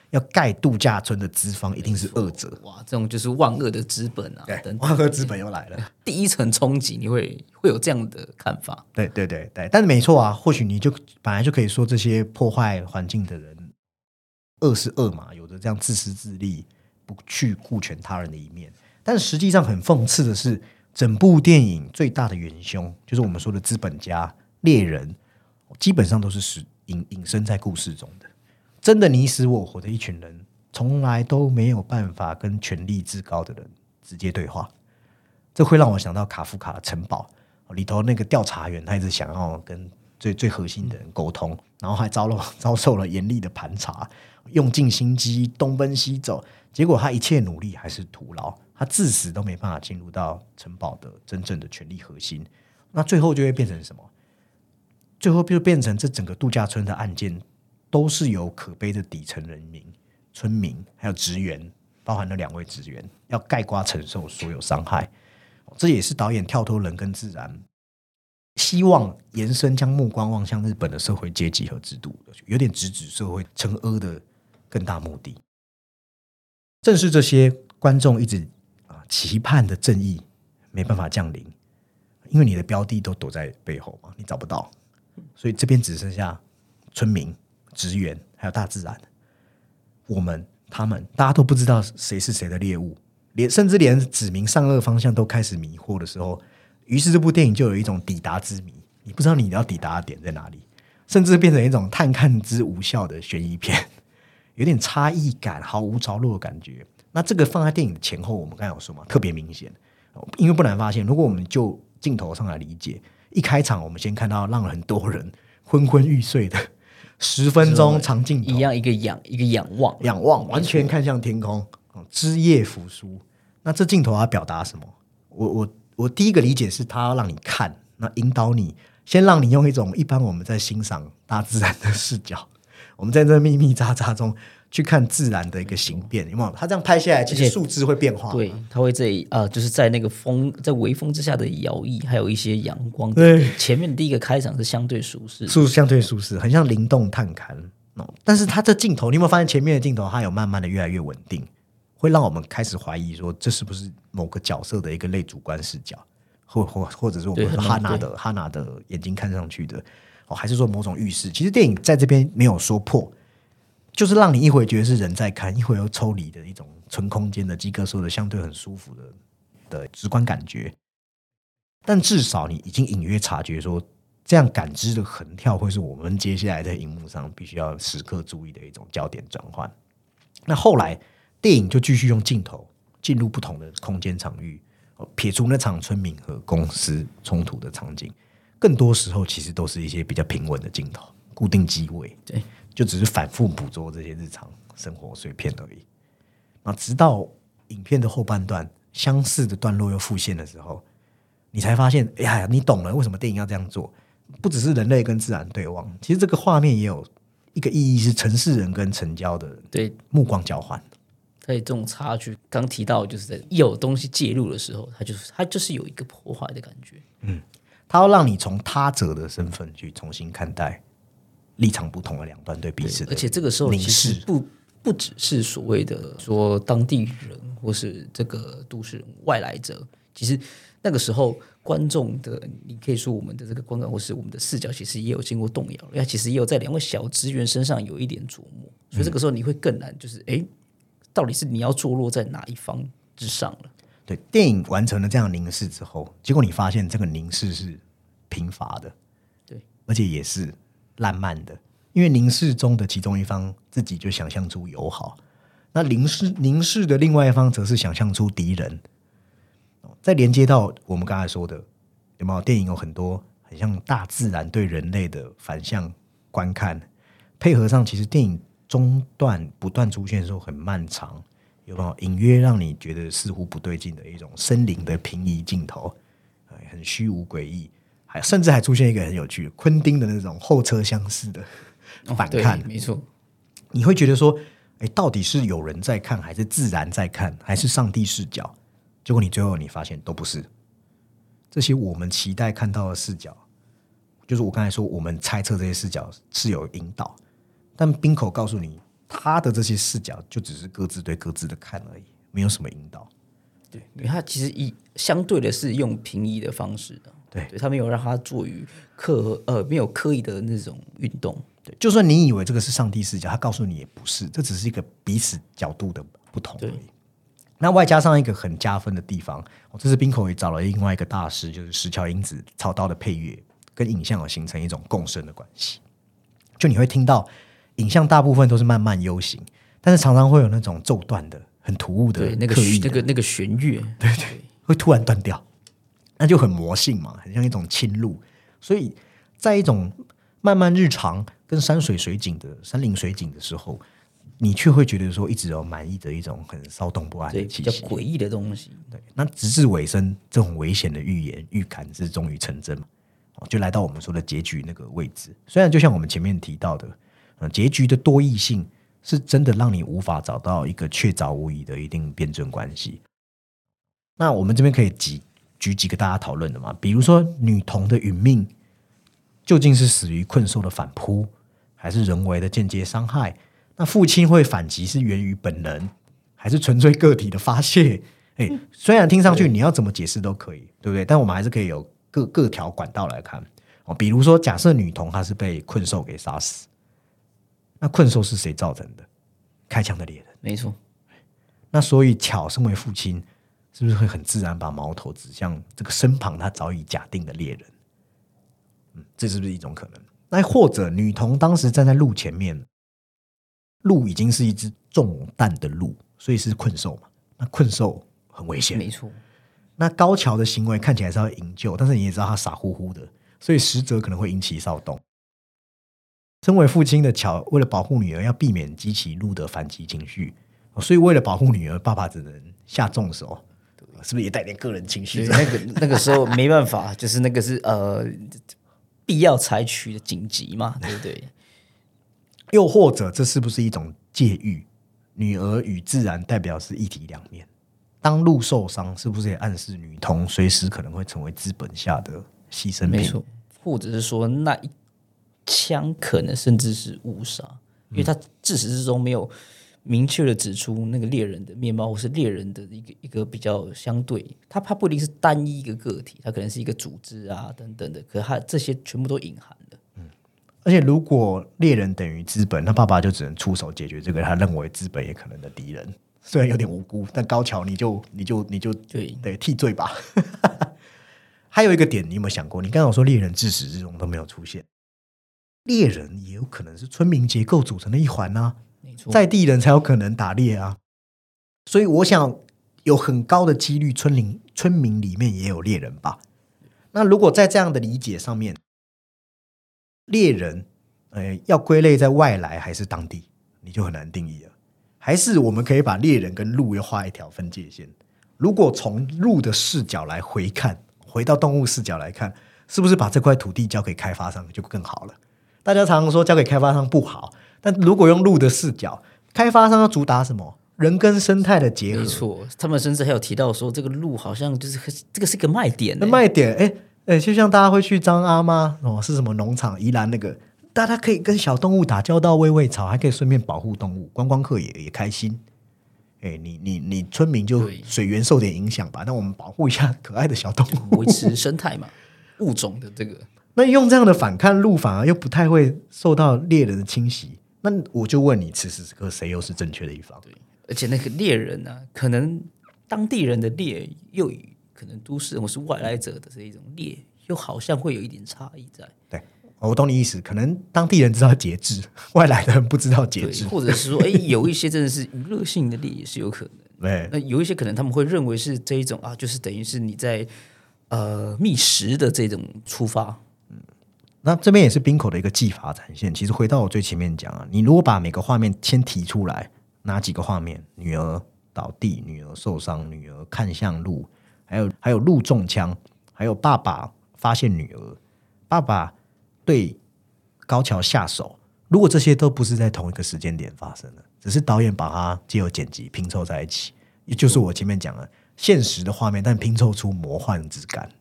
要盖度假村的资方一定是恶者。 哇，这种就是万恶的资本啊， 对，万恶资本又来了。 第一层冲击，你会有这样的看法？ 对对对对，但是没错啊，或许你就本来就可以说这些破坏环境的人，恶是恶嘛，有着这样自私自利、不去顾全他人的一面。但是实际上很讽刺的是，整部电影最大的元凶就是我们说的资本家、猎人，基本上都是隐身在故事中的。真的你死我活的一群人，从来都没有办法跟权力至高的人直接对话。这会让我想到卡夫卡的《城堡》里头那个调查员，他一直想要跟最核心的人沟通，然后还遭受了严厉的盘查，用尽心机东奔西走，结果他一切努力还是徒劳，他至死都没办法进入到城堡的真正的权力核心。那最后就会变成什么？最后就变成这整个度假村的案件都是由可悲的底层人民、村民还有职员，包含了2位职员，要概括承受所有伤害。这也是导演跳脱人跟自然，希望延伸将目光望向日本的社会阶级和制度，有点直指社会惩恶的更大目的。正是这些观众一直期盼的正义没办法降临，因为你的标的都躲在背后嘛，你找不到，所以这边只剩下村民、职员还有大自然，我们他们大家都不知道谁是谁的猎物，甚至连指明善恶方向都开始迷惑的时候，于是这部电影就有一种抵达之谜，你不知道你要抵达的点在哪里，甚至变成一种探看之无效的悬疑片，有点差异感，毫无着落的感觉。那这个放在电影的前后，我们刚才有说嘛，特别明显，因为不难发现，如果我们就镜头上来理解，一开场我们先看到让很多人昏昏欲睡的10分钟长镜头， 一样一个仰望， 完全看向天空，枝叶扶疏。那这镜头要表达什么？我第一个理解是它要让你看，那引导你，先让你用一种一般我们在欣赏大自然的视角，我们在这密密匝匝中去看自然的一个形变，有没有？它这样拍下来，其实树枝会变化， 对，它会就是在那个风，在微风之下的摇曳，还有一些阳光。 对， 前面第一个开场是相对舒适， 相对舒适，很像灵动探勘。但是它这镜头，你有没有发现前面的镜头，它有慢慢的越来越稳定，会让我们开始怀疑说，这是不是某个角色的一个类主观视角，或者是我们哈娜的眼睛看上去的，还是说某种预示？其实电影在这边没有说破。就是让你一会觉得是人在看，一会又抽离的一种纯空间的基哥说的相对很舒服的直观感觉，但至少你已经隐约察觉说，这样感知的横跳会是我们接下来在荧幕上必须要时刻注意的一种焦点转换。那后来电影就继续用镜头进入不同的空间场域，撇除那场村民和公司冲突的场景，更多时候其实都是一些比较平稳的镜头，固定机位， 对， 就只是反复捕捉这些日常生活碎片而已。那直到影片的后半段，相似的段落又复现的时候，你才发现，哎呀，你懂了为什么电影要这样做。不只是人类跟自然对望，其实这个画面也有一个意义，是城市人跟城郊的人目光交换。 在这种差距，刚提到就是在有东西介入的时候，它就是有一个破坏的感觉。 它要让你从他者的身份去重新看待立场不同的两端对彼此的凝视， 而且这个时候其实不只是所谓的说当地人或是这个都市人外来者，其实那个时候观众的，你可以说我们的这个观感或是我们的视角，其实也有经过动摇，因为其实也有在2位小职员身上有一点琢磨，所以这个时候你会更难，就是到底是你要坐落在哪一方之上了？ 对，电影完成了这样凝视之后，结果你发现这个凝视是贫乏的， 对， 而且也是烂漫的，因为凝视中的其中一方自己就想象出友好，那凝视的另外一方则是想象出敌人。再连接到我们刚才说的，有没有电影有很多很像大自然对人类的反向观看，配合上其实电影中段不断出现的时候很漫长，有没有隐约让你觉得似乎不对劲的一种森林的平移镜头，很虚无诡异，甚至还出现一个很有趣的昆汀的那种后车厢式的反看， 对，没错， 你会觉得说，到底是有人在看，还是自然在看，还是上帝视角？结果你最后你发现都不是，这些我们期待看到的视角，就是我刚才说我们猜测这些视角是有引导，但冰口告诉你他的这些视角就只是各自对各自的看而已，没有什么引导。 对，因为他其实相对的是用平移的方式的， 对他没有让他做于没有刻意的那种运动。 对，就算你以为这个是上帝视角，他告诉你也不是，这只是一个彼此角度的不同而已。那外加上一个很加分的地方，这次冰口也找了另外一个大师，就是石桥英子操刀的配乐，跟影像有形成一种共生的关系。就你会听到影像大部分都是慢慢悠行，但是常常会有那种骤断的、很突兀的、 那个弦乐， 对，会突然断掉，那就很魔性嘛，很像一种侵入。所以在一种慢慢日常跟山林水景的时候，你却会觉得说一直有满意的一种很骚动不安的气息， 比较诡异的东西。 对，那直至尾声，这种危险的预感是终于成真嘛？就来到我们说的结局那个位置。虽然就像我们前面提到的，结局的多义性是真的让你无法找到一个确凿无疑的一定辩证关系。那我们这边可以举几个大家讨论的嘛，比如说女童的殒命究竟是死于困兽的反扑，还是人为的间接伤害？那父亲会反击是源于本能，还是纯粹个体的发泄？虽然听上去你要怎么解释都可以，对不对？但我们还是可以有各条管道来看。比如说假设女童她是被困兽给杀死，那困兽是谁造成的？开枪的猎人， 没错。 那所以巧身为父亲，是不是会很自然把矛头指向这个身旁他早已假定的猎人？这是不是一种可能？那或者女童当时站在鹿前面，鹿已经是一只中弹的鹿，所以是困兽嘛？那困兽很危险， 没错。 那高桥的行为看起来是要营救，但是你也知道他傻乎乎的，所以实则可能会引起骚动。身为父亲的巧为了保护女儿，要避免激起鹿的反击情绪，所以为了保护女儿，爸爸只能下重手。是不是也带点个人情绪？ 那个时候没办法，就是那个是必要采取的紧急嘛，对不对？ 又或者这是不是一种借喻？女儿与自然代表是一体两面。当鹿受伤，是不是也暗示女童随时可能会成为资本下的牺牲品？ 没错，或者是说那一枪可能甚至是误杀，因为他自始至终没有明确的指出那个猎人的面貌，或是猎人的一个比较相对，他不一定是单一一个个体，他可能是一个组织啊等等的，可是他这些全部都隐含了。 而且如果猎人等于资本，那爸爸就只能出手解决这个他认为资本也可能的敌人。虽然有点无辜，但高桥你就对替罪吧。还有一个点，你有没有想过？你刚刚有说猎人自始至终都没有出现，猎人也有可能是村民结构组成的一环啊，在地人才有可能打猎啊。所以我想有很高的几率村民里面也有猎人吧。那如果在这样的理解上面，猎人要归类在外来还是当地，你就很难定义了。还是我们可以把猎人跟鹿又画一条分界线。如果从鹿的视角来回看，回到动物视角来看，是不是把这块土地交给开发商就更好了？大家常常说交给开发商不好，但如果用鹿的视角，开发商要主打什么？人跟生态的结合。 没错，他们甚至还有提到说，这个鹿好像就是这个是一个卖点。 卖点，就像大家会去张阿妈是什么农场宜兰那个。大家可以跟小动物打交道，喂喂草，还可以顺便保护动物，观光客也开心。你村民就水源受点影响吧，那我们保护一下可爱的小动物， 维持生态嘛，物种的这个。 那用这样的反看鹿，反而又不太会受到猎人的侵袭。那我就问你，此时此刻谁又是正确的一方？ 对，而且那个猎人呢，可能当地人的猎，又与可能都市人或是外来者的这一种猎，又好像会有一点差异在。 对。我懂你意思，可能当地人知道节制，外来的人不知道节制， 或者是说，有一些真的是娱乐性的猎也是有可能。 对， 那有一些可能他们会认为是这一种啊，就是等于是你在觅食的这种出发。 那这边也是冰口的一个技法展现。其实回到我最前面讲啊，你如果把每个画面先提出来，哪几个画面？女儿倒地，女儿受伤，女儿看向鹿，还有鹿中枪，还有爸爸发现女儿，爸爸对高桥下手。如果这些都不是在同一个时间点发生的，只是导演把它藉由剪辑拼凑在一起，也就是我前面讲的现实的画面，但拼凑出魔幻之感，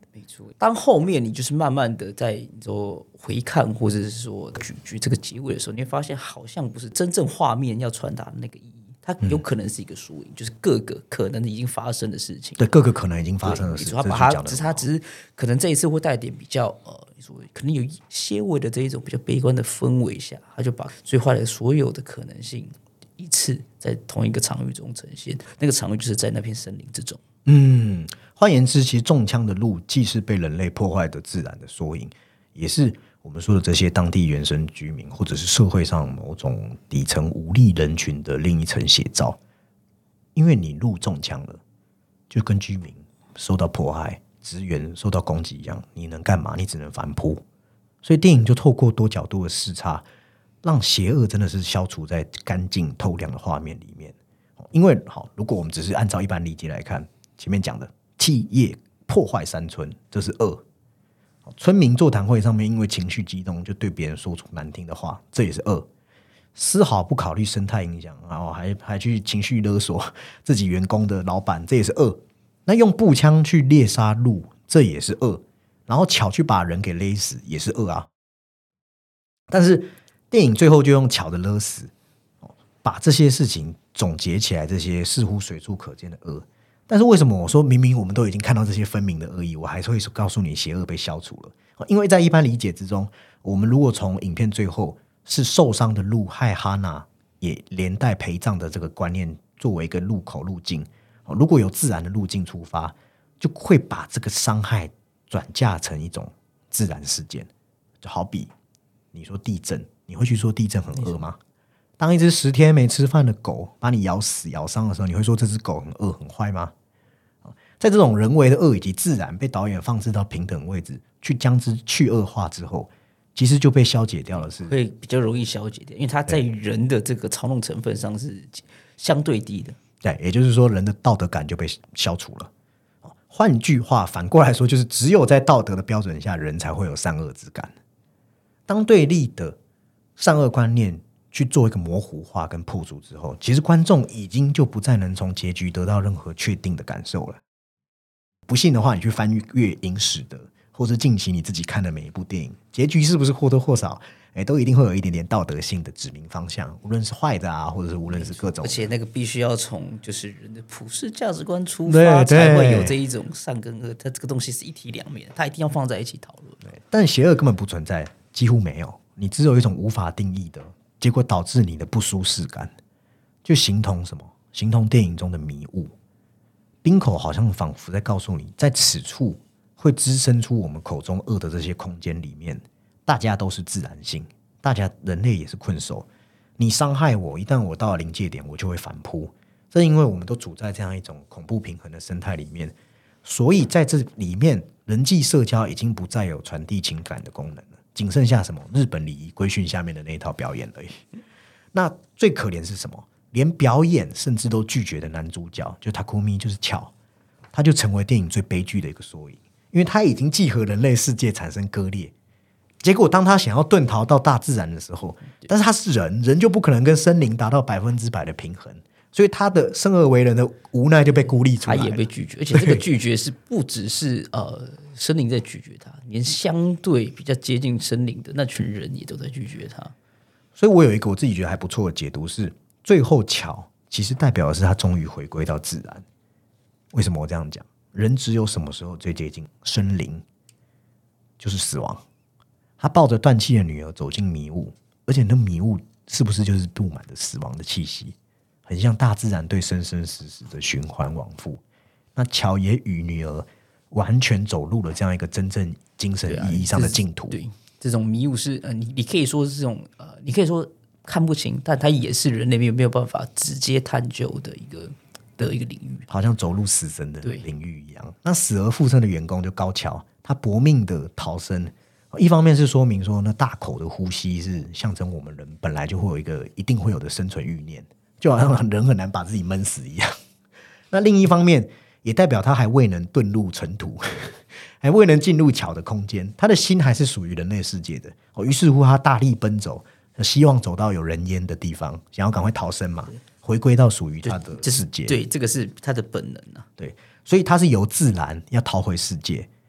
没错。当后面你就是慢慢的在你说回看或者是说咀这个结尾的时候，你会发现好像不是真正画面要传达的那个意义。它有可能是一个输赢，就是各个可能已经发生的事情。 对，各个可能已经发生的事情。 他把它，只是可能这一次会带点比较你说可能有些微的这一种比较悲观的氛围下，他就把最坏的所有的可能性一次在同一个场域中呈现。那个场域就是在那片森林之中。 换言之，其实中枪的路既是被人类破坏的自然的缩影，也是我们说的这些当地原生居民或者是社会上某种底层无力人群的另一层写照。因为你路中枪了，就跟居民受到迫害、资源受到攻击一样，你能干嘛？你只能反扑。所以电影就透过多角度的视差，让邪恶真的是消除在干净透亮的画面里面。因为好，如果我们只是按照一般理解来看，前面讲的替夜破坏山村，这是恶。村民座谈会上面因为情绪激动就对别人说出难听的话，这也是恶。丝毫不考虑生态影响，然后还去情绪勒索自己员工的老板，这也是恶。那用步枪去猎杀鹿，这也是恶。然后巧去把人给勒死，也是恶啊。但是电影最后就用巧的勒死，把这些事情总结起来，这些似乎随处可见的恶。但是为什么我说明明我们都已经看到这些分明的恶意，我还是会告诉你邪恶被消除了？因为在一般理解之中，我们如果从影片最后是受伤的鹿害哈娜也连带陪葬的这个观念作为一个路口路径，如果有自然的路径出发，就会把这个伤害转嫁成一种自然事件。就好比你说地震，你会去说地震很恶吗？当一只10天没吃饭的狗把你咬死咬伤的时候，你会说这只狗很恶很坏吗？在这种人为的恶以及自然被导演放置到平等位置，去将之去恶化之后，其实就被消解掉了，是会比较容易消解掉，因为它在人的这个操弄成分上是相对低的。 对，也就是说人的道德感就被消除了。换句话反过来说，就是只有在道德的标准下，人才会有善恶之感。当对立的善恶观念去做一个模糊化跟破除之后，其实观众已经就不再能从结局得到任何确定的感受了。不信的话，你去翻阅影史的，或是近期你自己看的每一部电影，结局是不是或多或少都一定会有一点点道德性的指明方向，无论是坏的啊，或者是无论是各种的， 而且那个必须要从就是人的普世价值观出发，才会有这一种善跟恶，它这个东西是一体两面的，它一定要放在一起讨论。 但邪恶根本不存在，几乎没有，你只有一种无法定义的结果，导致你的不舒适感，就形同什么？形同电影中的迷雾。冰口好像仿佛在告诉你，在此处会滋生出我们口中恶的这些空间里面，大家都是自然性，大家人类也是困兽。你伤害我，一旦我到了临界点，我就会反扑。这因为我们都处在这样一种恐怖平衡的生态里面，所以在这里面，人际社交已经不再有传递情感的功能了，仅剩下什么日本礼仪规训下面的那一套表演而已。那最可怜是什么？连表演甚至都拒绝的男主角，就Takumi，就是巧，他就成为电影最悲剧的一个缩影，因为他已经既和人类世界产生割裂，结果当他想要遁逃到大自然的时候，但是他是人就不可能跟森林达到100%的平衡，所以他的生而为人的无奈就被孤立出来了， 他也被拒绝，而且这个拒绝是不只是森林在拒绝他，连相对比较接近森林的那群人也都在拒绝他。 所以我有一个我自己觉得还不错的解读是，最后巧其实代表的是他终于回归到自然。为什么我这样讲？人只有什么时候最接近生灵，就是死亡。他抱着断气的女儿走进迷雾，而且那迷雾是不是就是布满了死亡的气息，很像大自然对生生死死的循环往复。那巧也与女儿完全走入了这样一个真正精神意义上的净土。 对，这种迷雾是你可以说是这种你可以说看不清，但它也是人类没有办法直接探究的一个领域， 好像走入死神的领域一样。那死而复生的员工就高桥，他搏命的逃生，一方面是说明说那大口的呼吸是象征我们人本来就会有一个一定会有的生存欲念，就好像人很难把自己闷死一样。那另一方面也代表他还未能遁入尘土，还未能进入巧的空间，他的心还是属于人类世界的。于是乎他大力奔走，希望走到有人烟的地方，想要赶快逃生嘛，回归到属于他的世界。 对，这个是他的本能啊。 对，所以他是由自然要逃回世界，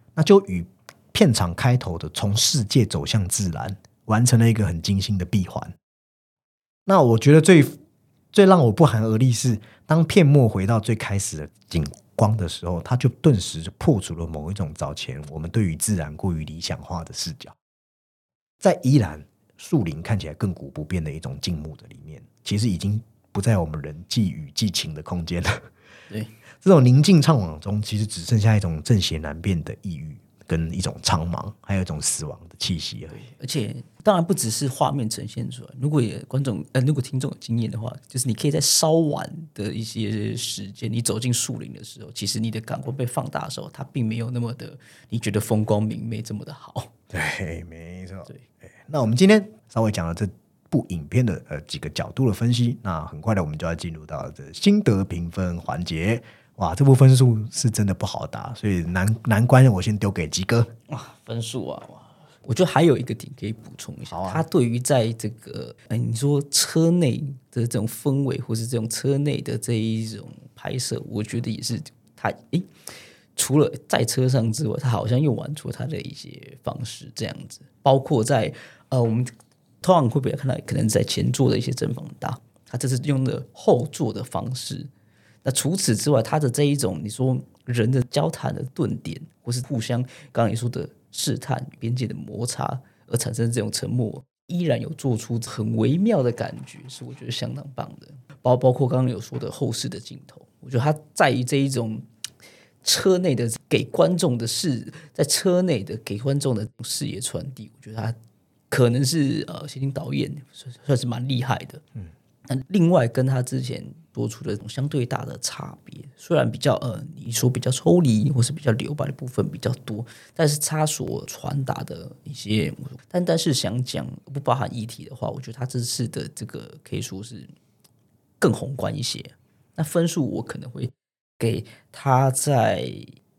那就与片场开头的从世界走向自然完成了一个很精心的闭环。那我觉得最让我不寒而栗是，当片末回到最开始的景光的时候，它就顿时就破除了某一种早前我们对于自然过于理想化的视角。在依然树林看起来亘古不变的一种静穆的里面，其实已经不在我们人际与寄情的空间了。 对， 这种宁静怅惘中，其实只剩下一种正邪难辨的抑郁，跟一种苍茫，还有一种死亡的气息而已。 而且当然不只是画面呈现出来，如果听众有经验的话，就是你可以在稍晚的一些时间，你走进树林的时候，其实你的感官被放大的时候，它并没有那么的你觉得风光明媚这么的好。 对，没错。对，那我们今天稍微讲了这部影片的几个角度的分析，那很快的我们就要进入到这心得评分环节。哇，这部分数是真的不好打，所以难关我先丢给鸡哥。 分数啊，我觉得还有一个点可以补充一下，他对于在这个你说车内的这种氛围，或是这种车内的这一种拍摄，我觉得也是他除了在车上之外，他好像又玩出他的一些方式，这样子，包括在我们通常会不会看到，可能在前座的一些正反打，他这是用的后座的方式。那除此之外，他的这一种你说人的交谈的顿点，或是互相刚刚你说的试探边界的摩擦而产生这种沉默，依然有做出很微妙的感觉，是我觉得相当棒的。包括刚刚有说的后视的镜头，我觉得他在于这一种车内的给观众的在车内的给观众的视野传递，我觉得他可能是谢霆导演算是蛮厉害的。另外跟他之前多出的相对大的差别，虽然比较你说比较抽离或是比较留白的部分比较多，但是他所传达的一些，但是想讲不包含议题的话，我觉得他这次的这个可以说是更宏观一些。那分数我可能会给他在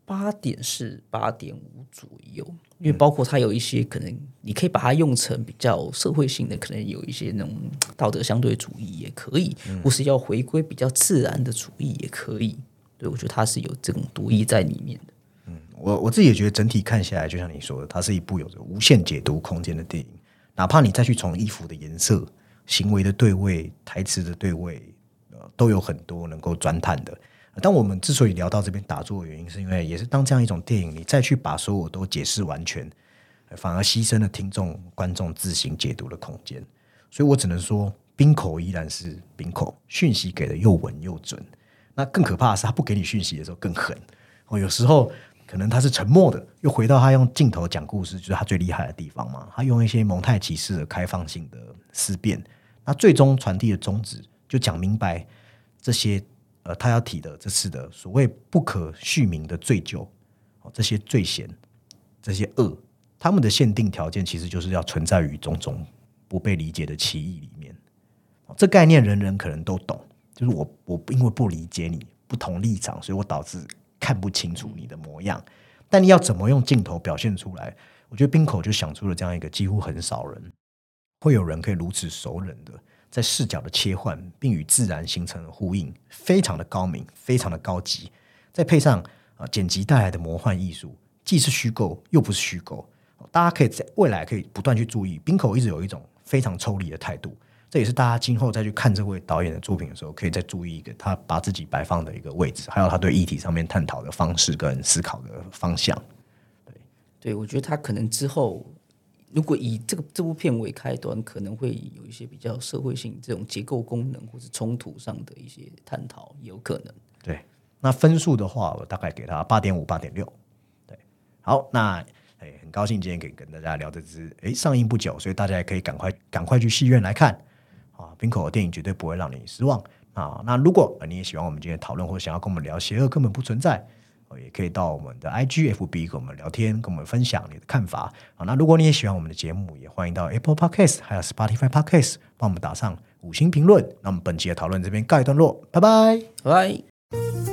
8.4、8.5左右，因为包括它有一些可能你可以把它用成比较社会性的，可能有一些那种道德相对主义也可以，或是要回归比较自然的主义也可以。对，我觉得它是有这种独意在里面的。 我自己也觉得整体看下来，就像你说的，它是一部有着无限解读空间的电影。哪怕你再去从衣服的颜色、行为的对位、台词的对位，都有很多能够钻探的。但我们之所以聊到这边打坐的原因，是因为也是当这样一种电影，你再去把所有都解释完全，反而牺牲了听众、观众自行解读的空间。所以我只能说，冰口依然是冰口，讯息给的又稳又准。那更可怕的是，他不给你讯息的时候更狠。有时候可能他是沉默的，又回到他用镜头讲故事，就是他最厉害的地方嘛。他用一些蒙太奇式的开放性的思辨，那最终传递的宗旨就讲明白这些他要提的这次的所谓不可续名的罪疚，这些罪嫌、这些恶，他们的限定条件其实就是要存在于种种不被理解的歧义里面。这概念人人可能都懂，就是我因为不理解你不同立场，所以我导致看不清楚你的模样。但你要怎么用镜头表现出来？我觉得冰口就想出了这样一个几乎很少人会有人可以如此熟稔的在视角的切换，并与自然形成了呼应，非常的高明，非常的高级。再配上剪辑带来的魔幻艺术，既是虚构又不是虚构。大家可以在未来可以不断去注意，冰口一直有一种非常抽离的态度，这也是大家今后再去看这位导演的作品的时候，可以再注意一个他把自己摆放的一个位置，还有他对议题上面探讨的方式跟思考的方向。 对，我觉得他可能之后如果以这部片为开端，可能会有一些比较社会性这种结构功能或是冲突上的一些探讨，也有可能。 对，那分数的话，我大概给他8.5、8.6。对，好，那很高兴今天可以跟大家聊这支上映不久，所以大家也可以赶快去戏院来看啊！冰口的电影绝对不会让你失望啊！那如果你也喜欢我们今天的讨论，或者想要跟我们聊邪恶根本不存在，也可以到我们的 IG、FB 跟我们聊天，跟我们分享你的看法。好，那如果你也喜欢我们的节目，也欢迎到 Apple Podcast 还有 Spotify Podcast 帮我们打上5星评论。那我们本期的讨论这边告一段落，拜拜， 拜拜。